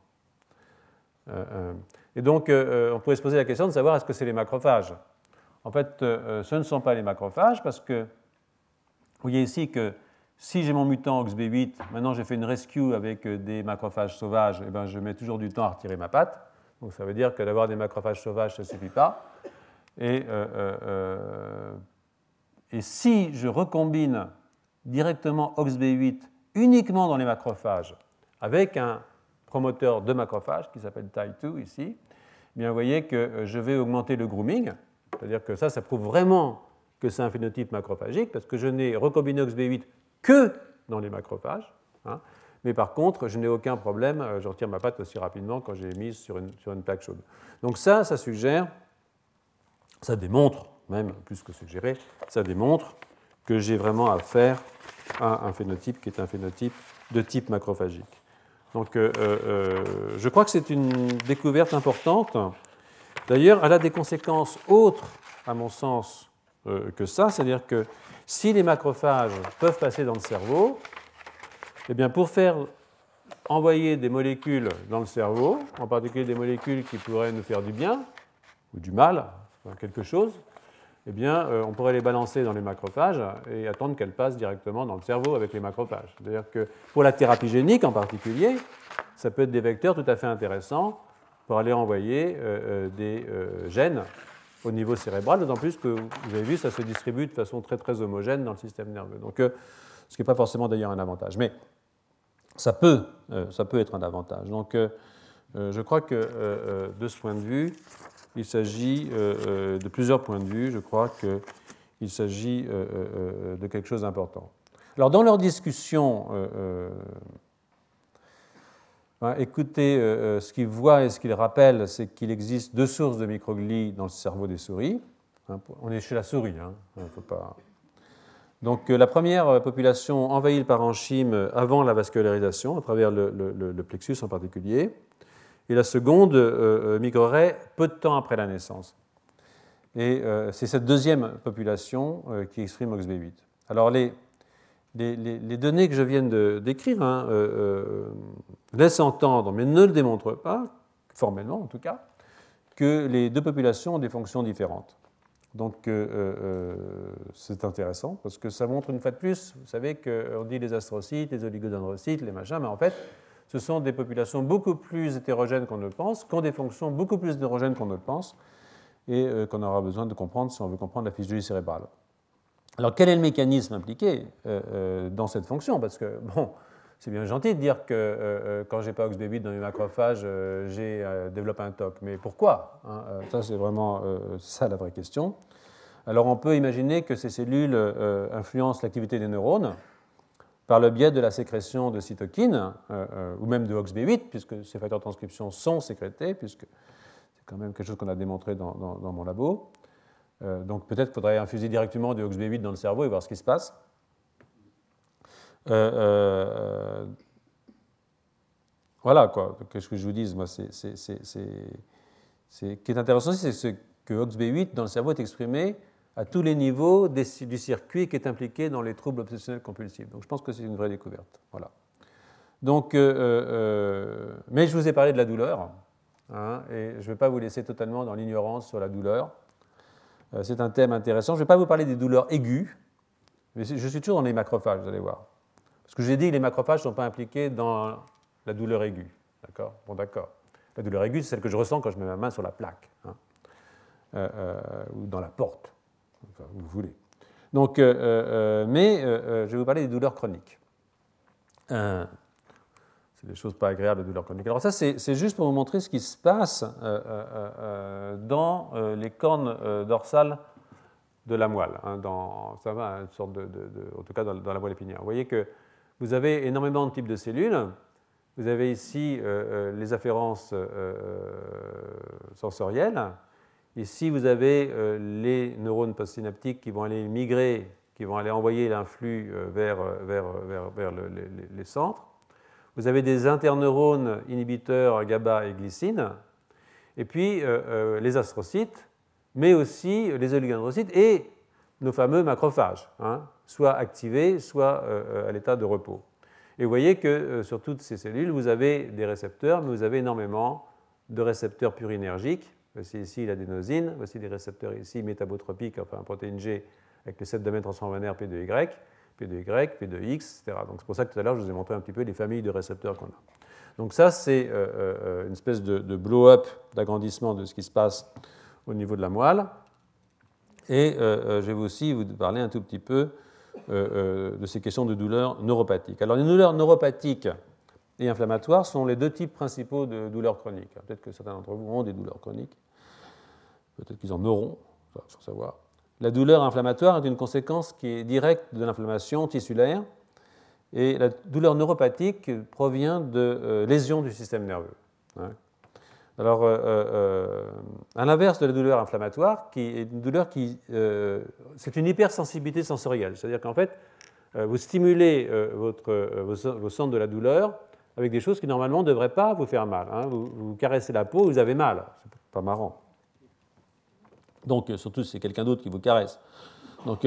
Et donc, on pourrait se poser la question de savoir est-ce que c'est les macrophages. En fait, ce ne sont pas les macrophages parce que vous voyez ici que si j'ai mon mutant OXB8, maintenant j'ai fait une rescue avec des macrophages sauvages, et ben je mets toujours du temps à retirer ma patte. Donc ça veut dire que d'avoir des macrophages sauvages, ça ne suffit pas. Et si je recombine directement OXB8 uniquement dans les macrophages avec un promoteur de macrophages qui s'appelle TIE2 ici, eh bien vous voyez que je vais augmenter le grooming, c'est-à-dire que ça prouve vraiment que c'est un phénotype macrophagique parce que je n'ai recombiné OXB8 que dans les macrophages, hein, mais par contre, je n'ai aucun problème, je retire ma patte aussi rapidement quand j'ai mise sur une plaque chaude. Donc ça suggère, ça démontre, même plus que suggérer, ça démontre que j'ai vraiment affaire à un phénotype qui est un phénotype de type macrophagique. Donc je crois que c'est une découverte importante. D'ailleurs, elle a des conséquences autres, à mon sens, que ça, c'est-à-dire que si les macrophages peuvent passer dans le cerveau, eh bien pour faire envoyer des molécules dans le cerveau, en particulier des molécules qui pourraient nous faire du bien ou du mal, quelque chose, eh bien on pourrait les balancer dans les macrophages et attendre qu'elles passent directement dans le cerveau avec les macrophages. C'est-à-dire que pour la thérapie génique en particulier, ça peut être des vecteurs tout à fait intéressants pour aller envoyer des gènes au niveau cérébral, d'autant plus que, vous avez vu, ça se distribue de façon très, très homogène dans le système nerveux. Donc, ce qui n'est pas forcément d'ailleurs un avantage. Mais ça peut être un avantage. Donc, je crois que de ce point de vue, il s'agit de plusieurs points de vue, je crois qu'il s'agit de quelque chose d'important. Alors, dans leur discussion, écoutez, ce qu'ils voient et ce qu'ils rappellent, c'est qu'il existe deux sources de microglies dans le cerveau des souris. On est chez la souris, faut pas... Donc la première population envahit le parenchyme avant la vascularisation, à travers le plexus en particulier, et la seconde migrerait peu de temps après la naissance. Et c'est cette deuxième population qui exprime OXB8. Alors les données que je viens de décrire laissent entendre, mais ne le démontrent pas, formellement en tout cas, que les deux populations ont des fonctions différentes. Donc c'est intéressant parce que ça montre une fois de plus, vous savez qu'on dit les astrocytes, les oligodendrocytes, les machins, mais en fait ce sont des populations beaucoup plus hétérogènes qu'on ne le pense, qui ont des fonctions beaucoup plus hétérogènes qu'on ne le pense et qu'on aura besoin de comprendre si on veut comprendre la physiologie cérébrale. Alors quel est le mécanisme impliqué dans cette fonction? Parce que bon, c'est bien gentil de dire que quand je n'ai pas OXB8 dans mes macrophages, j'ai développé un TOC. Mais pourquoi? Ça, c'est vraiment ça la vraie question. Alors, on peut imaginer que ces cellules influencent l'activité des neurones par le biais de la sécrétion de cytokines, ou même de OXB8, puisque ces facteurs de transcription sont sécrétés, puisque c'est quand même quelque chose qu'on a démontré dans mon labo. Donc, peut-être qu'il faudrait infuser directement du OXB8 dans le cerveau et voir ce qui se passe. Voilà, quoi. Qu'est-ce que je vous dise, moi, ce qui est intéressant, c'est que OXB8 dans le cerveau est exprimé à tous les niveaux du circuit qui est impliqué dans les troubles obsessionnels compulsifs. Donc, je pense que c'est une vraie découverte. Voilà. Donc, mais je vous ai parlé de la douleur, et je ne vais pas vous laisser totalement dans l'ignorance sur la douleur. C'est un thème intéressant. Je ne vais pas vous parler des douleurs aiguës, mais je suis toujours dans les macrophages, vous allez voir. Parce que j'ai dit que les macrophages ne sont pas impliqués dans la douleur aiguë. D'accord? Bon, d'accord. La douleur aiguë, c'est celle que je ressens quand je mets ma main sur la plaque, ou dans la porte, enfin, où vous voulez. Donc, je vais vous parler des douleurs chroniques. C'est des choses pas agréables, la douleur chronique. Alors ça, c'est juste pour vous montrer ce qui se passe dans les cornes dorsales de la moelle, hein, ça va, une sorte en tout cas dans la moelle épinière. Vous voyez que vous avez énormément de types de cellules. Vous avez ici les afférences sensorielles. Ici, vous avez les neurones postsynaptiques qui vont aller migrer, qui vont aller envoyer l'influx vers les centres. Vous avez des interneurones inhibiteurs GABA et glycine, et puis les astrocytes, mais aussi les oligodendrocytes et nos fameux macrophages, hein, soit activés, soit à l'état de repos. Et vous voyez que sur toutes ces cellules, vous avez des récepteurs, mais vous avez énormément de récepteurs purinergiques. Voici ici l'adénosine, voici des récepteurs ici métabotropiques, enfin protéine G avec le 7 domaines transmembranaires P2Y, P2Y, P2X, etc. Donc c'est pour ça que tout à l'heure, je vous ai montré un petit peu les familles de récepteurs qu'on a. Donc ça, c'est une espèce de blow-up, d'agrandissement de ce qui se passe au niveau de la moelle. Et je vais aussi vous parler un tout petit peu de ces questions de douleurs neuropathiques. Alors les douleurs neuropathiques et inflammatoires sont les deux types principaux de douleurs chroniques. Peut-être que certains d'entre vous ont des douleurs chroniques, peut-être qu'ils en auront, il faut savoir. La douleur inflammatoire est une conséquence qui est directe de l'inflammation tissulaire, et la douleur neuropathique provient de lésions du système nerveux. Alors, à l'inverse de la douleur inflammatoire, qui est une douleur c'est une hypersensibilité sensorielle, c'est-à-dire qu'en fait, vous stimulez vos centres de la douleur avec des choses qui normalement ne devraient pas vous faire mal. Hein. Vous caressez la peau, vous avez mal, c'est pas marrant. Donc, surtout si c'est quelqu'un d'autre qui vous caresse. Donc,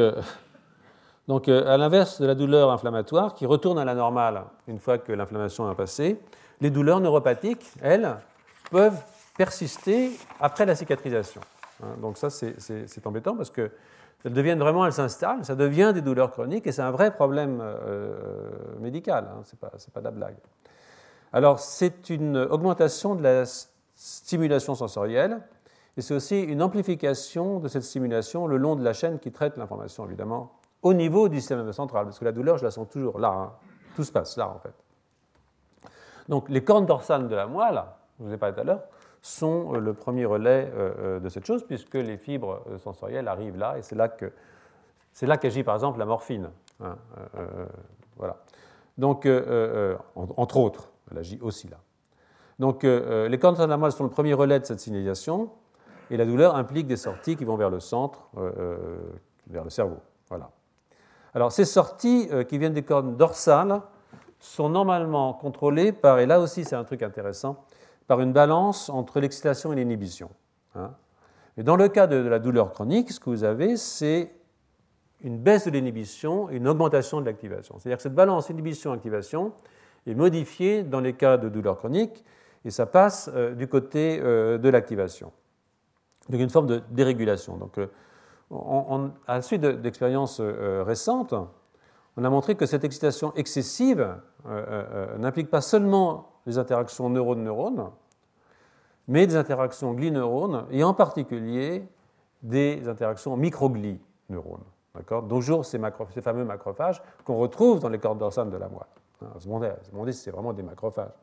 à l'inverse de la douleur inflammatoire, qui retourne à la normale une fois que l'inflammation est passée, les douleurs neuropathiques, elles, peuvent persister après la cicatrisation. Donc ça, c'est embêtant parce qu'elles deviennent vraiment, elles s'installent, ça devient des douleurs chroniques et c'est un vrai problème médical, hein, c'est pas de la blague. Alors, c'est une augmentation de la stimulation sensorielle et c'est aussi une amplification de cette stimulation le long de la chaîne qui traite l'information, évidemment, au niveau du système nerveux central, parce que la douleur, je la sens toujours là, hein. Tout se passe là, en fait. Donc, les cornes dorsales de la moelle, je vous ai parlé tout à l'heure, sont le premier relais de cette chose, puisque les fibres sensorielles arrivent là, et c'est là qu'agit, par exemple, la morphine. Hein, voilà. Donc, entre autres, elle agit aussi là. Donc, les cornes dorsales de la moelle sont le premier relais de cette signalisation, et la douleur implique des sorties qui vont vers le centre, vers le cerveau. Voilà. Alors, ces sorties qui viennent des cornes dorsales sont normalement contrôlées par, et là aussi c'est un truc intéressant, par une balance entre l'excitation et l'inhibition. Hein. Et dans le cas de la douleur chronique, ce que vous avez, c'est une baisse de l'inhibition et une augmentation de l'activation. C'est-à-dire que cette balance inhibition-activation est modifiée dans les cas de douleur chronique, et ça passe du côté de l'activation. Donc une forme de dérégulation. Donc, à la suite d'expériences récentes, on a montré que cette excitation excessive n'implique pas seulement les interactions neurone-neurone, mais des interactions glie-neurone, et en particulier des interactions microglie-neurones. Toujours ces fameux macrophages qu'on retrouve dans les cordes dorsales de la moelle. On se demandait si c'est vraiment des macrophages.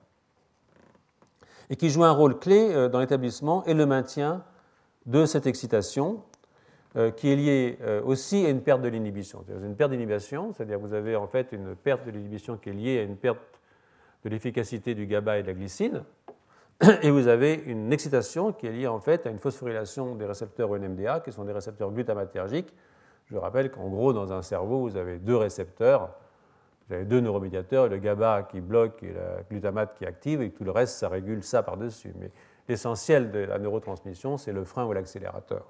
Et qui jouent un rôle clé dans l'établissement et le maintien de cette excitation, qui est liée aussi à une perte de l'inhibition. Vous avez une perte d'inhibition, c'est-à-dire que vous avez en fait une perte de l'inhibition qui est liée à une perte de l'efficacité du GABA et de la glycine, et vous avez une excitation qui est liée en fait à une phosphorylation des récepteurs NMDA, qui sont des récepteurs glutamatergiques. Je rappelle qu'en gros, dans un cerveau, vous avez deux récepteurs, vous avez deux neuromédiateurs, le GABA qui bloque et le glutamate qui active, et tout le reste, ça régule ça par-dessus. Mais l'essentiel de la neurotransmission, c'est le frein ou l'accélérateur.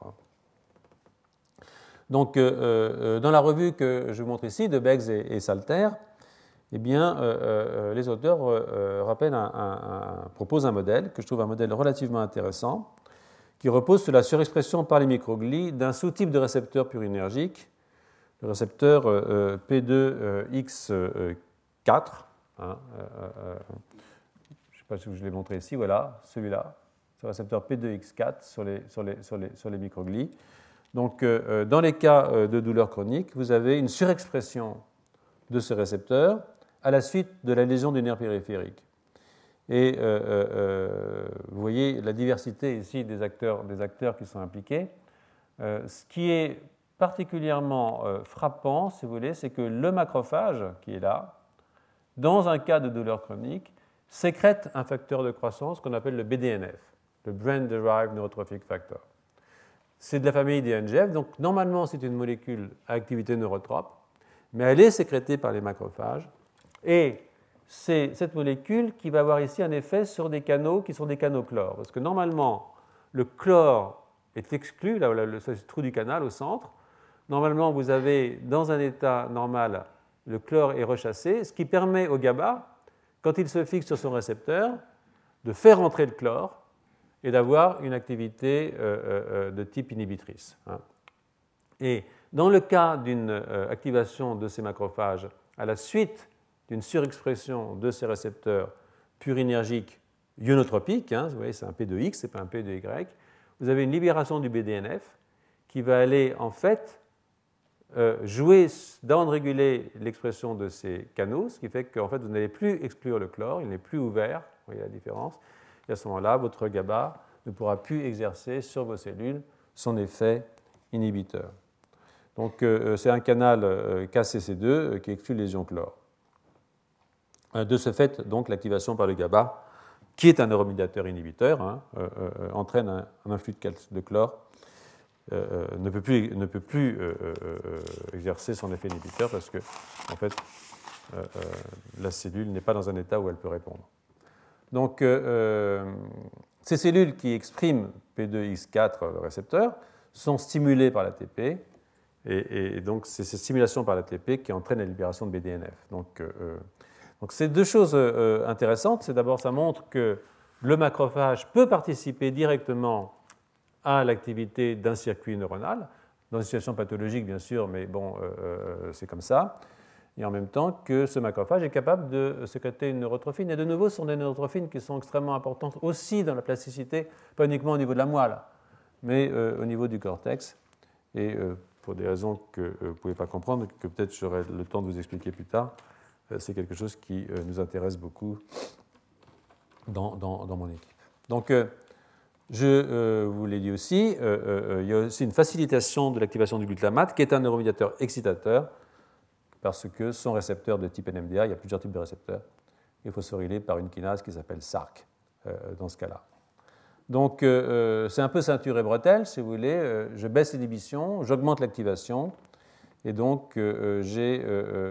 Donc, dans la revue que je vous montre ici, de Beggs et Salter, eh bien, les auteurs proposent un modèle, que je trouve un modèle relativement intéressant, qui repose sur la surexpression par les microglies d'un sous-type de récepteur purinergique, le récepteur P2X4. Je ne sais pas si je l'ai montré ici, voilà, celui-là, ce récepteur P2X4 sur les microglies. Donc, dans les cas de douleur chronique, vous avez une surexpression de ce récepteur à la suite de la lésion du nerf périphérique. Et vous voyez la diversité ici des acteurs qui sont impliqués. Ce qui est particulièrement frappant, si vous voulez, c'est que le macrophage qui est là, dans un cas de douleur chronique, sécrète un facteur de croissance qu'on appelle le BDNF, le Brain Derived Neurotrophic Factor. C'est de la famille des NGF, donc normalement c'est une molécule à activité neurotrope, mais elle est sécrétée par les macrophages, et c'est cette molécule qui va avoir ici un effet sur des canaux qui sont des canaux chlore, parce que normalement le chlore est exclu, là le trou du canal au centre. Normalement vous avez dans un état normal le chlore est rechassé, ce qui permet au GABA, quand il se fixe sur son récepteur, de faire entrer le chlore et d'avoir une activité de type inhibitrice. Et dans le cas d'une activation de ces macrophages à la suite d'une surexpression de ces récepteurs purinergiques ionotropiques, vous voyez c'est un P de X, ce n'est pas un P de Y, vous avez une libération du BDNF qui va aller en fait jouer, downréguler l'expression de ces canaux, ce qui fait qu'en fait vous n'allez plus exclure le chlore, il n'est plus ouvert, vous voyez la différence, et à ce moment-là, votre GABA ne pourra plus exercer sur vos cellules son effet inhibiteur. Donc c'est un canal KCC2 qui exclut les ions chlore. De ce fait, donc, l'activation par le GABA, qui est un neuromédiateur inhibiteur, entraîne un influx de chlore, ne peut plus exercer son effet inhibiteur parce que, en fait, la cellule n'est pas dans un état où elle peut répondre. Donc, ces cellules qui expriment P2X4, le récepteur, sont stimulées par l'ATP, et donc c'est cette stimulation par l'ATP qui entraîne la libération de BDNF. Donc c'est deux choses intéressantes. C'est d'abord, ça montre que le macrophage peut participer directement à l'activité d'un circuit neuronal, dans une situation pathologique bien sûr, mais bon, c'est comme ça. Et en même temps que ce macrophage est capable de sécréter une neurotrophine. Et de nouveau, ce sont des neurotrophines qui sont extrêmement importantes aussi dans la plasticité, pas uniquement au niveau de la moelle, mais au niveau du cortex. Et pour des raisons que vous ne pouvez pas comprendre, que peut-être j'aurai le temps de vous expliquer plus tard, c'est quelque chose qui nous intéresse beaucoup dans mon équipe. Donc, je vous l'ai dit aussi, il y a aussi une facilitation de l'activation du glutamate, qui est un neuromédiateur excitateur, parce que son récepteur de type NMDA, il y a plusieurs types de récepteurs, est phosphorylé par une kinase qui s'appelle SRC dans ce cas-là. Donc, c'est un peu ceinture et bretelle, si vous voulez. Je baisse l'inhibition, j'augmente l'activation, et donc j'ai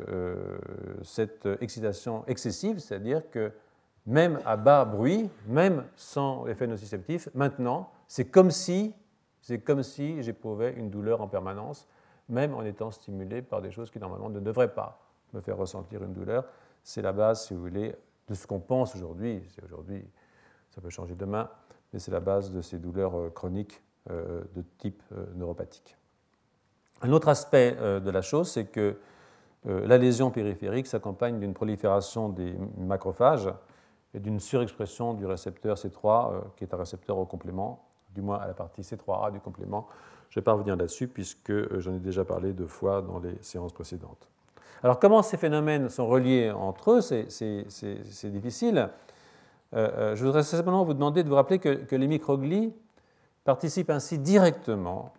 cette excitation excessive, c'est-à-dire que même à bas bruit, même sans effet nociceptif, maintenant, c'est comme si j'éprouvais une douleur en permanence, même en étant stimulé par des choses qui normalement ne devraient pas me faire ressentir une douleur. C'est la base, si vous voulez, de ce qu'on pense aujourd'hui. Aujourd'hui, ça peut changer demain, mais c'est la base de ces douleurs chroniques de type neuropathique. Un autre aspect de la chose, c'est que la lésion périphérique s'accompagne d'une prolifération des macrophages et d'une surexpression du récepteur C3, qui est un récepteur au complément, du moins à la partie C3A du complément. Je ne vais pas revenir là-dessus puisque j'en ai déjà parlé 2 fois dans les séances précédentes. Alors, comment ces phénomènes sont reliés entre eux, c'est difficile. Je voudrais simplement vous demander de vous rappeler que les microglies participent ainsi directement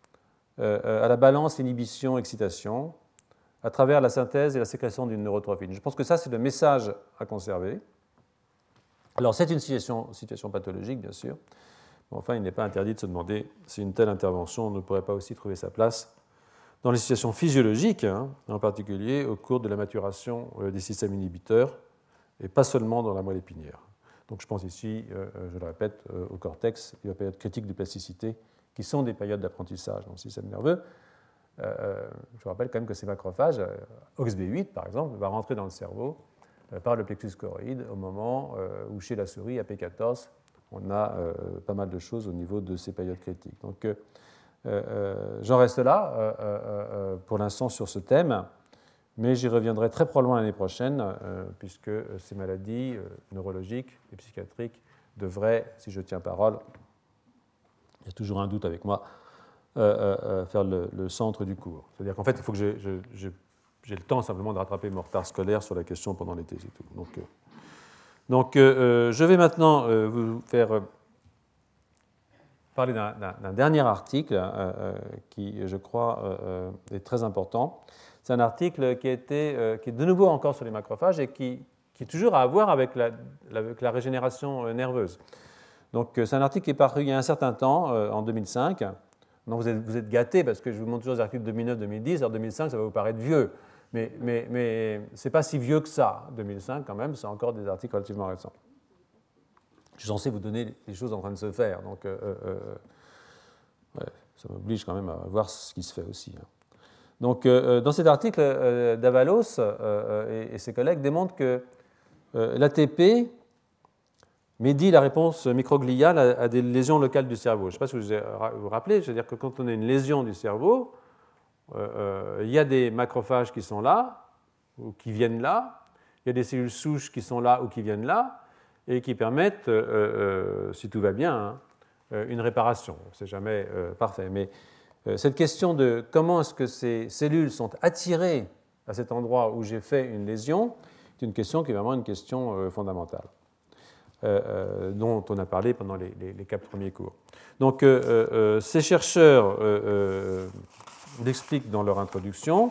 à la balance inhibition-excitation à travers la synthèse et la sécrétion d'une neurotrophine. Je pense que ça, c'est le message à conserver. Alors, c'est une situation pathologique, bien sûr. Mais enfin, il n'est pas interdit de se demander si une telle intervention ne pourrait pas aussi trouver sa place dans les situations physiologiques, en particulier au cours de la maturation des systèmes inhibiteurs, et pas seulement dans la moelle épinière. Donc je pense ici, je le répète, au cortex et aux périodes critiques de plasticité, qui sont des périodes d'apprentissage dans le système nerveux. Je vous rappelle quand même que ces macrophages, OXB8 par exemple, va rentrer dans le cerveau par le plexus choroïde au moment où chez la souris, AP14, on a pas mal de choses au niveau de ces périodes critiques. Donc j'en reste là pour l'instant sur ce thème, mais j'y reviendrai très probablement l'année prochaine, puisque ces maladies neurologiques et psychiatriques devraient, si je tiens parole, il y a toujours un doute avec moi, faire le centre du cours. C'est-à-dire qu'en fait, il faut que j'ai le temps simplement de rattraper mon retard scolaire sur la question pendant l'été, c'est tout. Donc Donc, je vais maintenant vous faire parler d'un dernier article qui, je crois, est très important. C'est un article qui est de nouveau encore sur les macrophages et qui est toujours à voir avec la régénération nerveuse. Donc, c'est un article qui est paru il y a un certain temps, en 2005. Donc, vous êtes gâtés parce que je vous montre toujours les articles de 2009-2010. Alors, 2005, ça va vous paraître vieux. Mais ce n'est pas si vieux que ça, 2005 quand même. C'est encore des articles relativement récents. Je suis censé vous donner les choses en train de se faire. Donc, ouais, ça m'oblige quand même à voir ce qui se fait aussi. Donc, dans cet article, Davalos et ses collègues démontrent que l'ATP médit la réponse microgliale à des lésions locales du cerveau. Je ne sais pas si vous vous rappelez, c'est-à-dire que quand on a une lésion du cerveau, il y a des macrophages qui sont là, ou qui viennent là, il y a des cellules souches qui sont là ou qui viennent là, et qui permettent, si tout va bien, une réparation. Ce n'est jamais parfait. Mais cette question de comment est-ce que ces cellules sont attirées à cet endroit où j'ai fait une lésion, c'est une question qui est vraiment une question fondamentale, dont on a parlé pendant les 4 premiers cours. Donc, ces chercheurs l'expliquent dans leur introduction.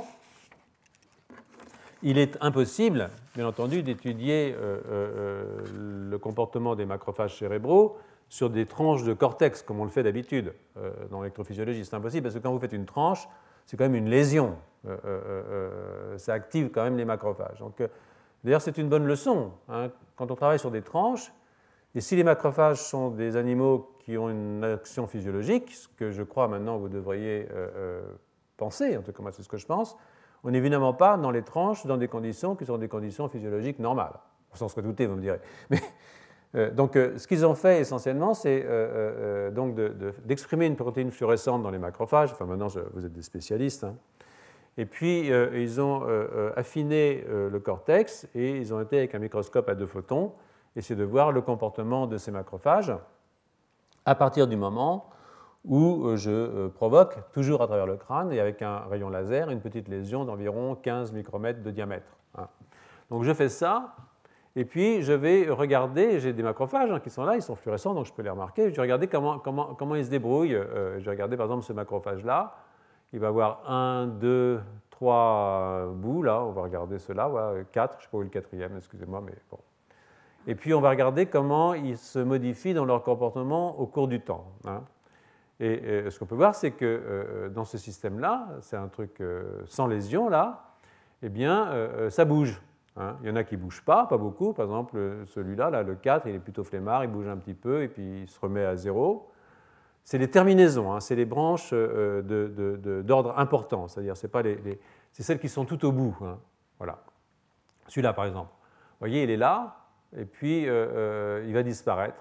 Il est impossible, bien entendu, d'étudier le comportement des macrophages cérébraux sur des tranches de cortex, comme on le fait d'habitude dans l'électrophysiologie. C'est impossible parce que quand vous faites une tranche, c'est quand même une lésion. Ça active quand même les macrophages. Donc, d'ailleurs, c'est une bonne leçon. Quand on travaille sur des tranches, et si les macrophages sont des animaux qui ont une action physiologique, ce que je crois maintenant vous devriez penser, en tout cas moi c'est ce que je pense, on n'est évidemment pas dans les tranches dans des conditions qui sont des conditions physiologiques normales. Sans se redouter, vous me direz. Mais, donc, ce qu'ils ont fait essentiellement, c'est d'exprimer une protéine fluorescente dans les macrophages. Enfin, maintenant, vous êtes des spécialistes. Et puis, ils ont affiné le cortex et ils ont été avec un microscope à 2 photons essayer de voir le comportement de ces macrophages à partir du moment où je provoque, toujours à travers le crâne et avec un rayon laser, une petite lésion d'environ 15 micromètres de diamètre. Donc je fais ça, et puis je vais regarder, j'ai des macrophages qui sont là, ils sont fluorescents, donc je peux les remarquer, je vais regarder comment ils se débrouillent. Je vais regarder par exemple ce macrophage-là, il va avoir 1, 2, 3 bouts, là, on va regarder ceux-là, 4, je ne sais pas où est le 4e, excusez-moi, mais bon. Et puis on va regarder comment ils se modifient dans leur comportement au cours du temps. Et ce qu'on peut voir, c'est que dans ce système-là, c'est un truc sans lésion, là, eh bien, ça bouge. Il y en a qui ne bougent pas beaucoup. Par exemple, celui-là, là, le 4, il est plutôt flemmard, il bouge un petit peu et puis il se remet à 0. C'est les terminaisons, c'est les branches d'ordre important, c'est-à-dire c'est celles qui sont tout au bout. Voilà. Celui-là, par exemple. Vous voyez, il est là, et puis il va disparaître.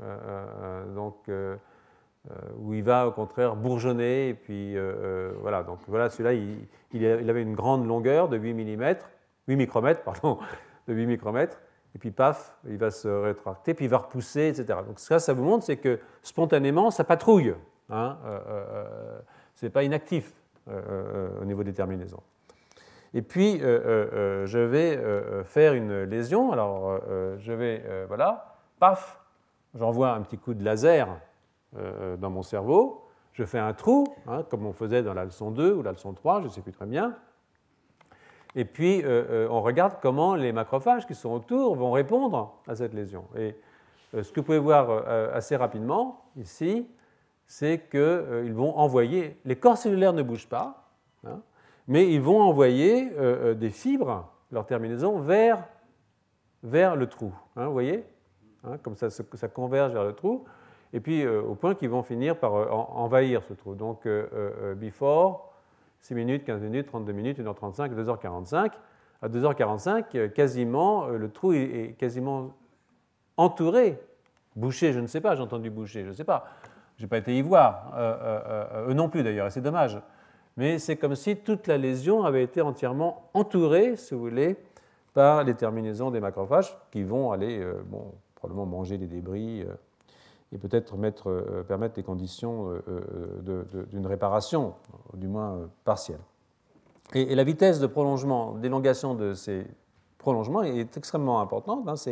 Où il va au contraire bourgeonner, et puis voilà. Donc voilà, celui-là, il avait une grande longueur de 8 micromètres, de 8 micromètres, et puis paf, il va se rétracter, puis il va repousser, etc. Donc ça vous montre, c'est que spontanément, ça patrouille. Ce n'est pas inactif au niveau des terminaisons. Et puis, je vais faire une lésion. Alors, je vais, voilà, paf, j'envoie un petit coup de laser dans mon cerveau, je fais un trou, comme on faisait dans la leçon 2 ou la leçon 3, je ne sais plus très bien, et puis on regarde comment les macrophages qui sont autour vont répondre à cette lésion. Et ce que vous pouvez voir assez rapidement ici, c'est qu'ils vont envoyer, les corps cellulaires ne bougent pas, mais ils vont envoyer des fibres, leur terminaison, vers le trou. Vous voyez, comme ça converge vers le trou. Et puis au point qu'ils vont finir par envahir ce trou. Donc, before, 6 minutes, 15 minutes, 32 minutes, 1h35, 2h45. À 2h45, quasiment, le trou est quasiment entouré. Bouché, je ne sais pas, j'ai entendu boucher, je ne sais pas. Je n'ai pas été y voir. Eux non plus d'ailleurs, et c'est dommage. Mais c'est comme si toute la lésion avait été entièrement entourée, si vous voulez, par les terminaisons des macrophages qui vont aller, probablement manger les débris et peut-être permettre des conditions d'une réparation, du moins partielle. Et la vitesse de prolongement, d'élongation de ces prolongements est extrêmement importante. C'est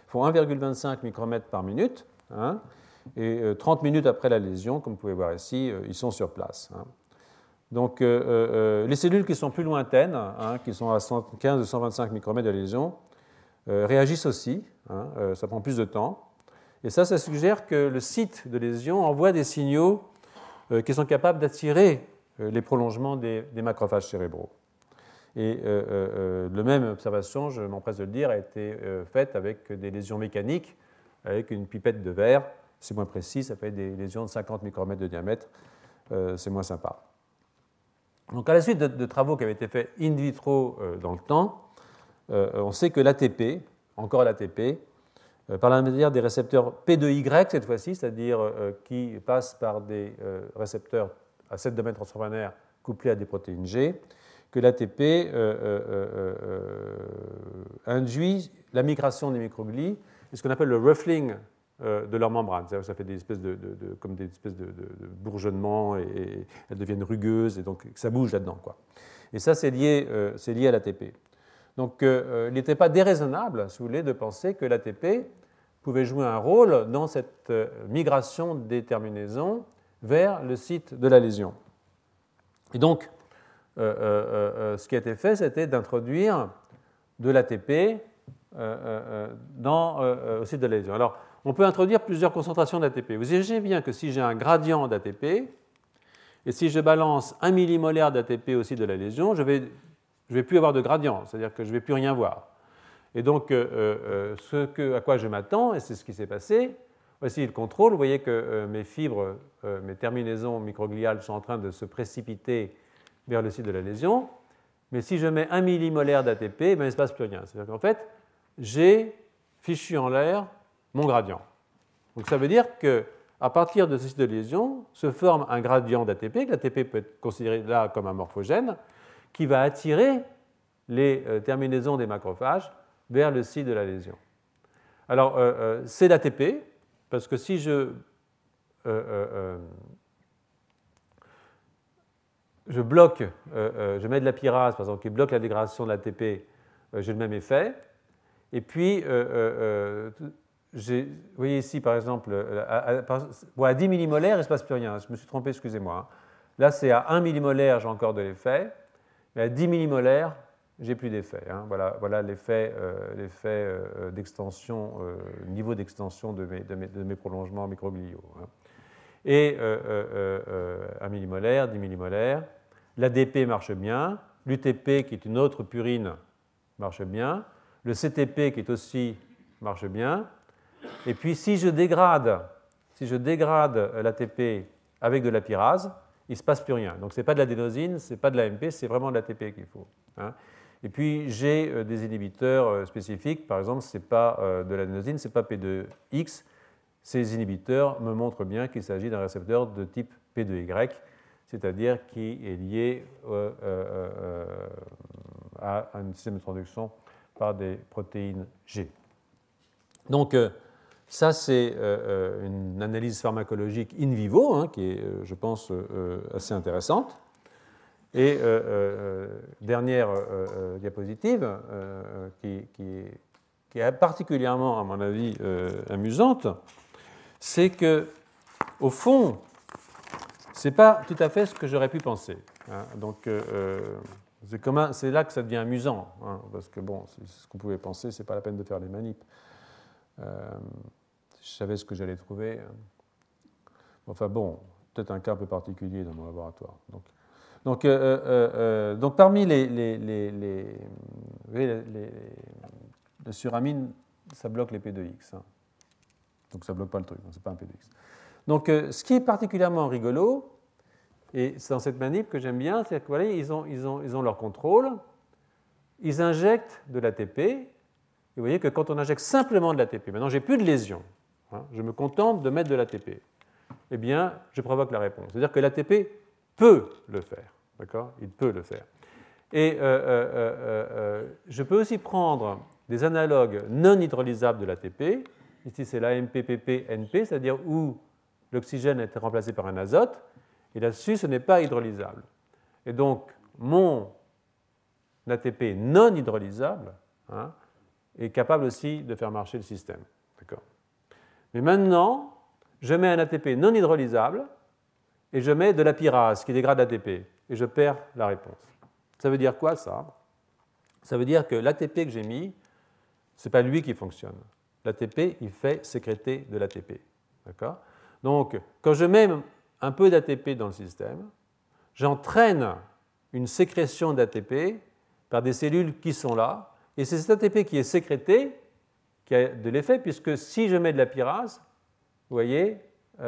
font 1,25 micromètres par minute, hein, et 30 minutes après la lésion, comme vous pouvez voir ici, ils sont sur place. Hein. Donc les cellules qui sont plus lointaines, hein, qui sont à 115 ou 125 micromètres de lésion, réagissent aussi, hein, ça prend plus de temps. Et ça suggère que le site de lésion envoie des signaux qui sont capables d'attirer les prolongements des macrophages cérébraux. Et la même observation, je m'empresse de le dire, a été faite avec des lésions mécaniques, avec une pipette de verre. C'est moins précis, ça peut être des lésions de 50 micromètres de diamètre, c'est moins sympa. Donc à la suite de travaux qui avaient été faits in vitro dans le temps, on sait que l'ATP, encore l'ATP, par l'intermédiaire des récepteurs P2Y cette fois-ci, c'est-à-dire qui passent par des récepteurs à 7 domaines transmembranaires couplés à des protéines G, que l'ATP induit la migration des microglies et ce qu'on appelle le ruffling de leur membrane. C'est-à-dire que ça fait des espèces comme des espèces de bourgeonnements et elles deviennent rugueuses et donc ça bouge là-dedans, quoi. Et ça, c'est lié à l'ATP. Donc, il n'était pas déraisonnable, si vous voulez, de penser que l'ATP pouvait jouer un rôle dans cette migration des terminaisons vers le site de la lésion. Et donc, ce qui a été fait, c'était d'introduire de l'ATP au site de la lésion. Alors, on peut introduire plusieurs concentrations d'ATP. Vous imaginez bien que si j'ai un gradient d'ATP, et si je balance 1 millimolaire d'ATP au site de la lésion, je vais plus avoir de gradient, c'est-à-dire que je ne vais plus rien voir. Et donc, à quoi je m'attends, et c'est ce qui s'est passé, voici le contrôle. Vous voyez que mes fibres, mes terminaisons microgliales sont en train de se précipiter vers le site de la lésion. Mais si je mets 1 millimolaire d'ATP, il ne se passe plus rien. C'est-à-dire qu'en fait, j'ai fichu en l'air mon gradient. Donc ça veut dire qu'à partir de ce site de lésion, se forme un gradient d'ATP, que l'ATP peut être considéré là comme un morphogène, qui va attirer les terminaisons des macrophages vers le site de la lésion. Alors, c'est l'ATP, parce que si je bloque, je mets de la pyrase, par exemple, qui bloque la dégradation de l'ATP, j'ai le même effet. Et puis, vous voyez ici, par exemple, à 10 millimolaires, il ne se passe plus rien. Je me suis trompé, excusez-moi. Là, c'est à 1 millimolaire, j'ai encore de l'effet. Mais à 10 millimolaires, j'ai plus d'effet. Hein. Voilà l'effet d'extension, niveau d'extension de mes prolongements microgliaux. Hein. Et 1 millimolaire, 10 millimolaires. L'ADP marche bien. L'UTP, qui est une autre purine, marche bien. Le CTP, qui est aussi, marche bien. Et puis, si je dégrade l'ATP avec de la pyrase, il ne se passe plus rien. Donc, ce n'est pas de l'adénosine, ce n'est pas de l'AMP, c'est vraiment de l'ATP qu'il faut. Hein. Et puis, j'ai des inhibiteurs spécifiques. Par exemple, ce n'est pas de l'adénosine, ce n'est pas P2X. Ces inhibiteurs me montrent bien qu'il s'agit d'un récepteur de type P2Y, c'est-à-dire qui est lié à un système de transduction par des protéines G. Donc, ça, c'est une analyse pharmacologique in vivo, hein, qui est, je pense, assez intéressante. Et dernière diapositive, qui est particulièrement, à mon avis, amusante, c'est que, au fond, ce n'est pas tout à fait ce que j'aurais pu penser. Hein. Donc, c'est là que ça devient amusant, hein, parce que, bon, c'est ce qu'on pouvait penser, ce n'est pas la peine de faire les manips. Je savais ce que j'allais trouver. Enfin bon, peut-être un cas un peu particulier dans mon laboratoire. Donc parmi les suramine, ça bloque les P2X. Hein. Donc ça ne bloque pas le truc, ce n'est pas un P2X. Donc ce qui est particulièrement rigolo, et c'est dans cette manip que j'aime bien, c'est que voilà, ils ont leur contrôle, ils injectent de l'ATP, et vous voyez que quand on injecte simplement de l'ATP, maintenant j'ai plus de lésion, hein, je me contente de mettre de l'ATP, eh bien je provoque la réponse. C'est-à-dire que l'ATP peut le faire, d'accord ? Il peut le faire. Et je peux aussi prendre des analogues non hydrolysables de l'ATP. Ici, c'est l'AMPPP-NP, c'est-à-dire où l'oxygène a été remplacé par un azote, et là-dessus, ce n'est pas hydrolysable. Et donc, mon ATP non hydrolysable, hein, est capable aussi de faire marcher le système. D'accord ? Mais maintenant, je mets un ATP non hydrolysable et je mets de la pyrase qui dégrade l'ATP et je perds la réponse. Ça veut dire quoi, ça ? Ça veut dire que l'ATP que j'ai mis, ce n'est pas lui qui fonctionne. L'ATP, il fait sécréter de l'ATP. D'accord ? Donc, quand je mets un peu d'ATP dans le système, j'entraîne une sécrétion d'ATP par des cellules qui sont là, et c'est cet ATP qui est sécrété qui a de l'effet, puisque si je mets de la pyrase, vous voyez,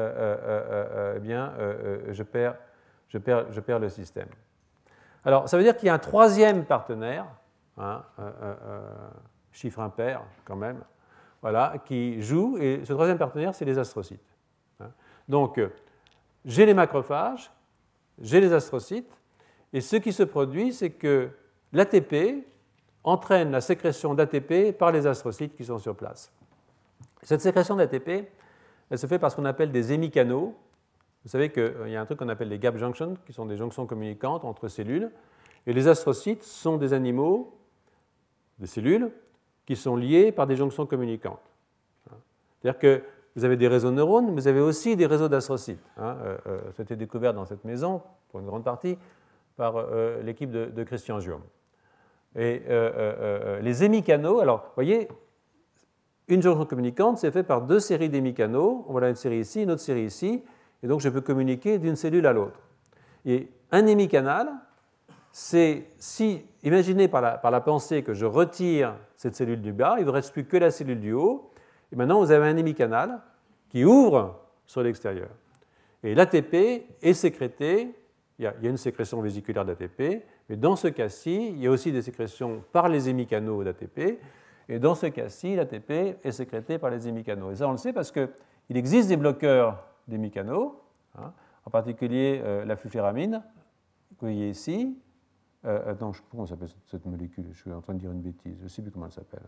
eh bien, je perds le système. Alors, ça veut dire qu'il y a un troisième partenaire, hein, chiffre impair quand même, voilà, qui joue, et ce troisième partenaire, c'est les astrocytes. Hein. Donc, j'ai les macrophages, j'ai les astrocytes, et ce qui se produit, c'est que l'ATP entraîne la sécrétion d'ATP par les astrocytes qui sont sur place. Cette sécrétion d'ATP, elle se fait par ce qu'on appelle des hémicanaux. Vous savez qu'il y a un truc qu'on appelle les gap junctions, qui sont des jonctions communicantes entre cellules, et les astrocytes sont des animaux, des cellules, qui sont liées par des jonctions communicantes. C'est-à-dire que vous avez des réseaux de neurones, mais vous avez aussi des réseaux d'astrocytes. C'était découvert dans cette maison, pour une grande partie, par l'équipe de Christian Giaume. Et les hémicanaux, alors, vous voyez, une jonction communicante, c'est fait par deux séries d'hémicanaux. Voilà une série ici, une autre série ici, et donc je peux communiquer d'une cellule à l'autre. Et un hémicanal, c'est si, imaginez par la pensée que je retire cette cellule du bas, il ne vous reste plus que la cellule du haut, et maintenant vous avez un hémicanal qui ouvre sur l'extérieur. Et l'ATP est sécrété, il y a une sécrétion vésiculaire d'ATP, mais dans ce cas-ci, il y a aussi des sécrétions par les hémicanaux d'ATP, et dans ce cas-ci, l'ATP est sécrété par les hémicanaux. Et ça, on le sait parce qu'il existe des bloqueurs d'hémicanaux, hein, en particulier la fluféramine, que vous voyez ici. Attends, je ne sais pas comment s'appelle cette molécule, je suis en train de dire une bêtise, je ne sais plus comment elle s'appelle.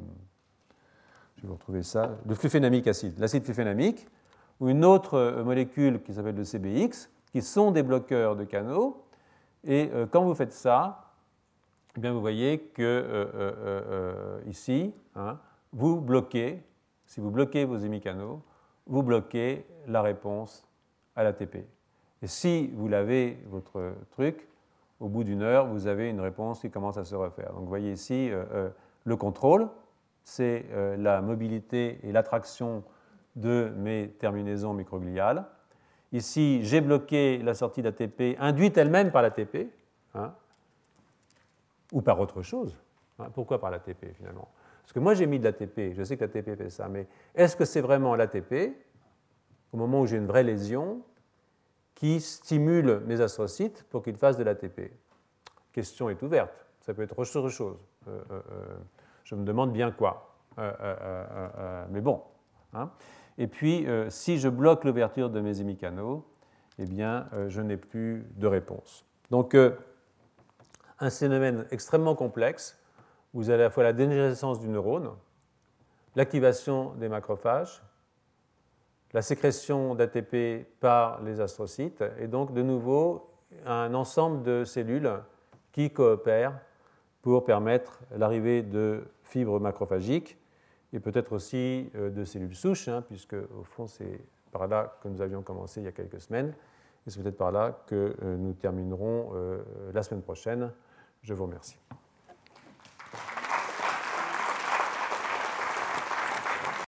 Je vais vous retrouver ça. Le flufénamique acide, l'acide flufénamique, ou une autre molécule qui s'appelle le CBX, qui sont des bloqueurs de canaux. Et quand vous faites ça, eh bien, vous voyez que ici, hein, vous bloquez, si vous bloquez vos hémicanaux, vous bloquez la réponse à l'ATP. Et si vous lavez votre truc, au bout d'une heure, vous avez une réponse qui commence à se refaire. Donc vous voyez ici, le contrôle, c'est la mobilité et l'attraction de mes terminaisons microgliales. Ici, j'ai bloqué la sortie d'ATP, induite elle-même par l'ATP, hein, ou par autre chose. Hein. Pourquoi par l'ATP finalement ? Parce que moi j'ai mis de l'ATP, je sais que l'ATP fait ça, mais est-ce que c'est vraiment l'ATP, au moment où j'ai une vraie lésion, qui stimule mes astrocytes pour qu'ils fassent de l'ATP ? La question est ouverte, ça peut être autre chose. Je me demande bien quoi. Mais bon. Hein. Et puis, si je bloque l'ouverture de mes hémicanaux, eh bien, je n'ai plus de réponse. Donc, un phénomène extrêmement complexe. Vous avez à la fois la dégénérescence du neurone, l'activation des macrophages, la sécrétion d'ATP par les astrocytes, et donc de nouveau un ensemble de cellules qui coopèrent pour permettre l'arrivée de fibres macrophagiques et peut-être aussi de cellules souches, hein, puisque au fond c'est par là que nous avions commencé il y a quelques semaines, et c'est peut-être par là que nous terminerons la semaine prochaine. Je vous remercie.